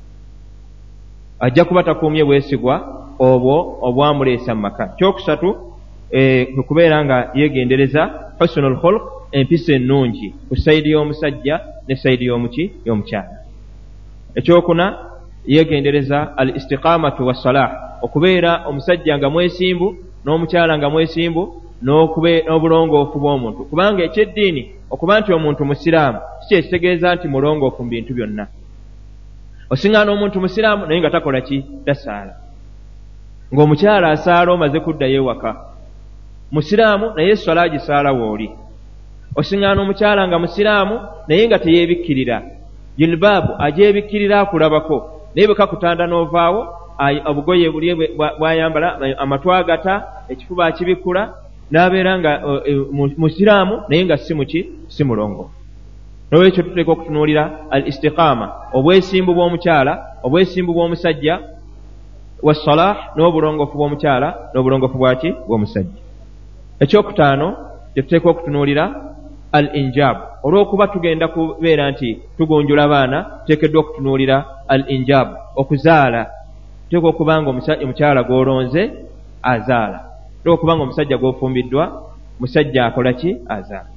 Ajja kuba takuumye bwesigwa obwo obwamuleesa mu maka. Kyokusatu kubeera nga yeegendereza husnul khuluq, empisa ennungi ku sayidi y'omusajja ne sayidi y'omukyala. Ekyokuna yeegendereza al istiqamatu wassalah, okubeera omusajja nga mwesimbu n'omukyala nga mwesimbu n'obulongoofu bw'omuntu. Kubanga ekyeddiini okuba nti omuntu musiraamu kikyekitegeeza nti mulongoofu mu bintu byonna. Osiŋŋaana omuntu musiraamu naye nga takola ki tasaala, ng'omukyala asaala omaze kuddayo ewaka. Musiraamu naye esswala agisaala wooli. Osiŋŋaana omukyala nga musiraamu naye nga teyeebikkirira, jilbaabu ajeebikkirira akulabako, naye bwe kakutanda n'ovaawo obugoye buli bwayambala amatu agata ekifuba akibikkula n'abeera nga musiraamu naye nga si mulongo. N'olwekyo tuteeka okutunuulira al istiqaama, obwesimbu bw'omukyala, obwesimbu bw'omusajja, wassalah, n'obulongoofu bw'omukyala n'obulongoofu bw'omusajja. Ekyokutaano tetuteeka okutunuulira al injab, olw'okuba tugenda kubeera nti tugunjula abaana tuteekeddwa okutunuulira al injab, okuzaala. Tuteeka okuba nga omukyala gw'olonze azaala, tuteeka okuba nga omusajja gw'ofumbiddwa musajja akola ki azaala.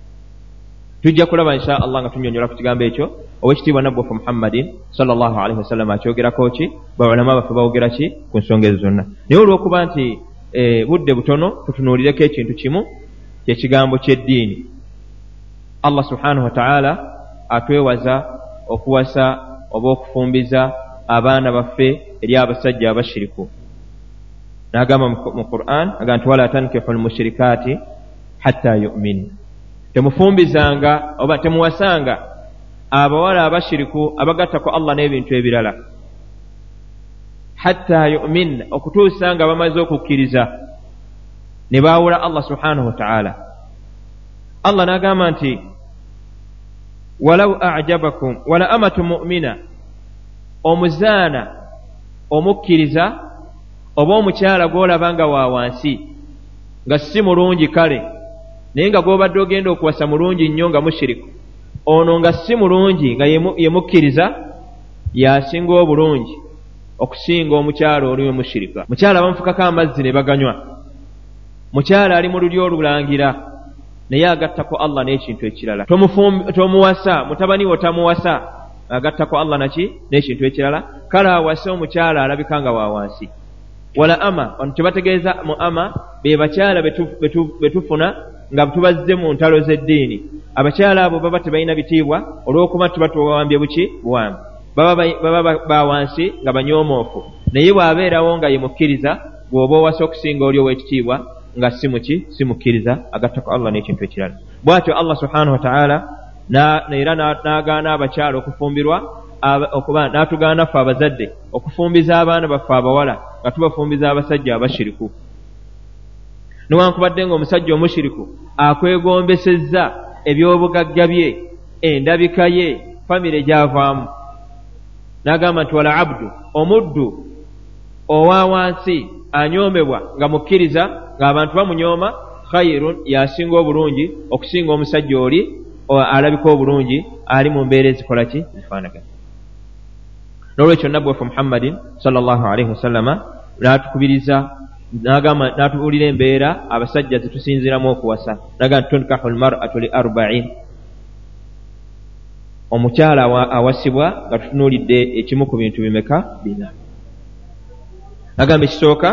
Tujja kulaba insha Allah nga tunyonyola ku kigambo ekyo ow'ekitiibwa nabbi waffe Muhammadin sallallahu alaihi wasallam akyogerako ki, bawulama baffe bawogera ki ku nsonga ezo zonna. Naye olw'okuba nti budde butono tutunuulireko ekintu kimu kyekigambo ky'eddiini. Allah subhanahu wa ta'ala atwewaza okuwasa oba okufumbiza abaana baffe eri abasajja abashiriku. N'agamba mu Qur'an agamba nti wala tankihul mushrikaati hatta yu'min, temufumbizanga oba temuwasanga abawala abashiriku abagattako Allah n'ebintu ebirala, hatta yu'min, okutuusa nga bamaze okukkiriza ne baawula Allah subhanahu wa ta'ala. Allah n'agamba nti walau a'jabakum wala amatu mu'mina, omuzaana omukkiriza oba omukyala gw'olaba nga wa wansi nga si mulungi kale, naye nga gw'obadde ogenda okuwasa mulungi nnyo nga mushiriku, ono nga si mulungi nga ye mukkiriza, yasinga obulungi okusinga omukyala oli we mushirika. Mukyala bamufukako amazzi ne baganywa, mukyala ali mu lulyo olulangira naye agattako Allah n'ekintu ekirala. Tomuwasa mutabani wo, tamuwasa agattako Allah naki n'ekintu ekirala, kale awase omukyala alabika nga wa wansi. Wala ama, wano kyebategeeza mu ama be bakyala betufuna nga tubazze mu ntalo z'eddiini. Abakyala abo baba tebalina bitiibwa olw'okuba tuba tuwambye buwambi, baba ba wansi nga banyoomoofu. Naye bw'abeerawo nga ye mukkiriza, bw'oba owasa okusinga oli ow'ekitiibwa nga si mukkiriza, agattako Allah n'ekintu ekirala. Bw'atyo Allah subhanahu wa ta'ala era n'agaana abakyala okufumbirwa, okuba n'atugaana ffe abazadde okufumbiza abaana baffe abawala nga tubafumbiza abasajja abashiriku. Newankubadde nga omusajja omushiriku akwegombesezza ebyobugagga bye, endabika ye, famire gyavaamu. N'agamba nti wala abdu, omuddu owa wansi anyoomebwa nga mukkiriza ng'abantu bamunyooma, khayrun, yasinga obulungi okusinga omusajja oli alabika obulungi ali mu mbeera ezikola ki, zifaanagana. N'olwekyo nabbi waffe Muhammadin sallallahu alaihi wasallama n'atukubiriza, n'atubuulira embeera abasajja zetusinziramu okuwasa. N'agamba nti tunkahu almar'atu li arba'in, omukyala awasibwa nga tutunuulidde ekimu ku bintu bimeka, bina. N'agamba ekisooka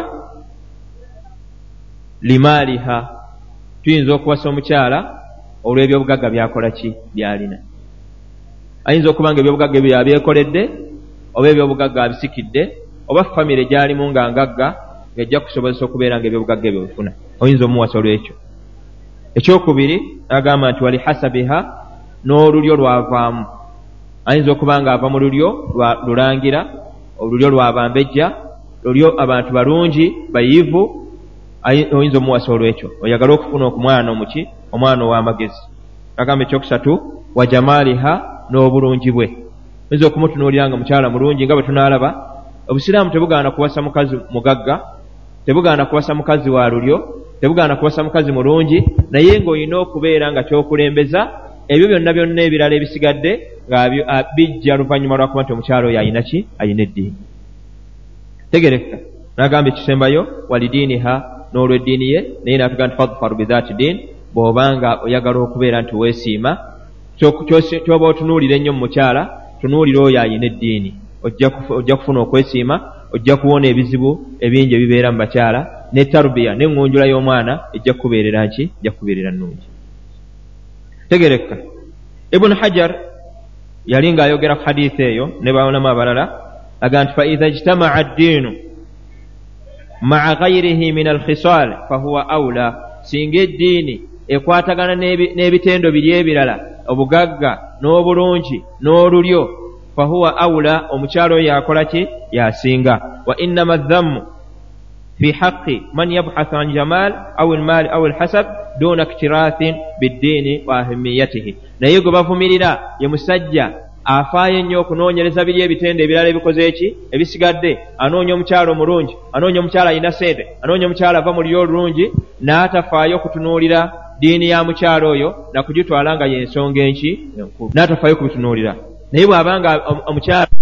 limaaliha, tuyinza okuwasa omukyala olw'ebyobugagga byakola ki, byalina. Ayinza okuba nga ebyobugagga ebyo yabyekoledde, oba ebyobugagga abisikidde, oba famire gyalimu nga ngagga ng'ejja kusobozesa okubeera nga ebyobugagga ebyo bifuna, oyinza omuwasa olw'ekyo. Ekyokubiri n'agamba nti wali hasabiha, n'olulyo lwavaamu. Ayinza okuba nga ava mu lulyo lulangira, olulyo lwabambejja, lulyo abantu balungi bayivu, oyinza omuwasa olw'ekyo. Oyagala okufuna okumwana omuki, omwana ow'amagezi. Agamba ekyokusatu wa jamaaliha, n'obulungi bwe. Oyinza okumutunuulira nga mukyala mulungi nga bwe tunaalaba. Obusiraamu tebugaana kuwasa mukazi mugagga, tebugaana kuwasa mukazi wa lulyo, tebugaana kuwasa mukazi mulungi, naye ng'olina okubeera nga kyokulembeza ebyo byonna byonna ebirala ebisigadde nga bijja luvannyuma lwakuba nti omukyala oyo ayina ki, ayina eddiini. Tegereka. N'agamba ekisembayo walidiiniha, n'olw'eddiini ye, naye n'atugamba nti fadfar bidhaati diin, bw'obanga oyagala okubeera nti weesiima, ky'oba otunuulira ennyo mu mukyala, tunuulira oyo ayina eddiini. Ojja kufuna okwesiima, ojja kuwona ebizibu ebingi ebibeera mu bakyala, ne tarubiya n'engonjula y'omwana ejja kubeerera nki, ejja kubeerera nnungi. Tegereka. Ibn Hajar yali ng'ayogera ku hadiisi eyo ne bawulamu abalala, aga nti fa idha ijtama'a ad-diinu ma'a ghayrihi min al-khisal fahuwa awla, singa eddiini ekwatagana n'ebitendo biri ebirala, obugagga n'obulungi n'olulyo, fahuwa awla, omukyalo oyo yakola ki, yasinga. Wa innama adh-dhammu fi haqqi man yabhathu an jamal aw al-mal aw al-hasab duna iktirathin bid-diini wa ahamiyatihi. Naye gwe bavumirira ye musajja afaayo ennyo okunoonyereza biri ebitendo ebirala ebikoze eki, ebisigadde, anoonya omukyala omulungi, anoonya omukyala ayina sente, anoonya omukyala ava mu lyo olulungi, n'atafaayo okutunuulira diini ya mukyala oyo nakugitwala nga y'ensonga enki enkulu, n'atafaayo kubitunuulira. Naye bw'abanga omukyala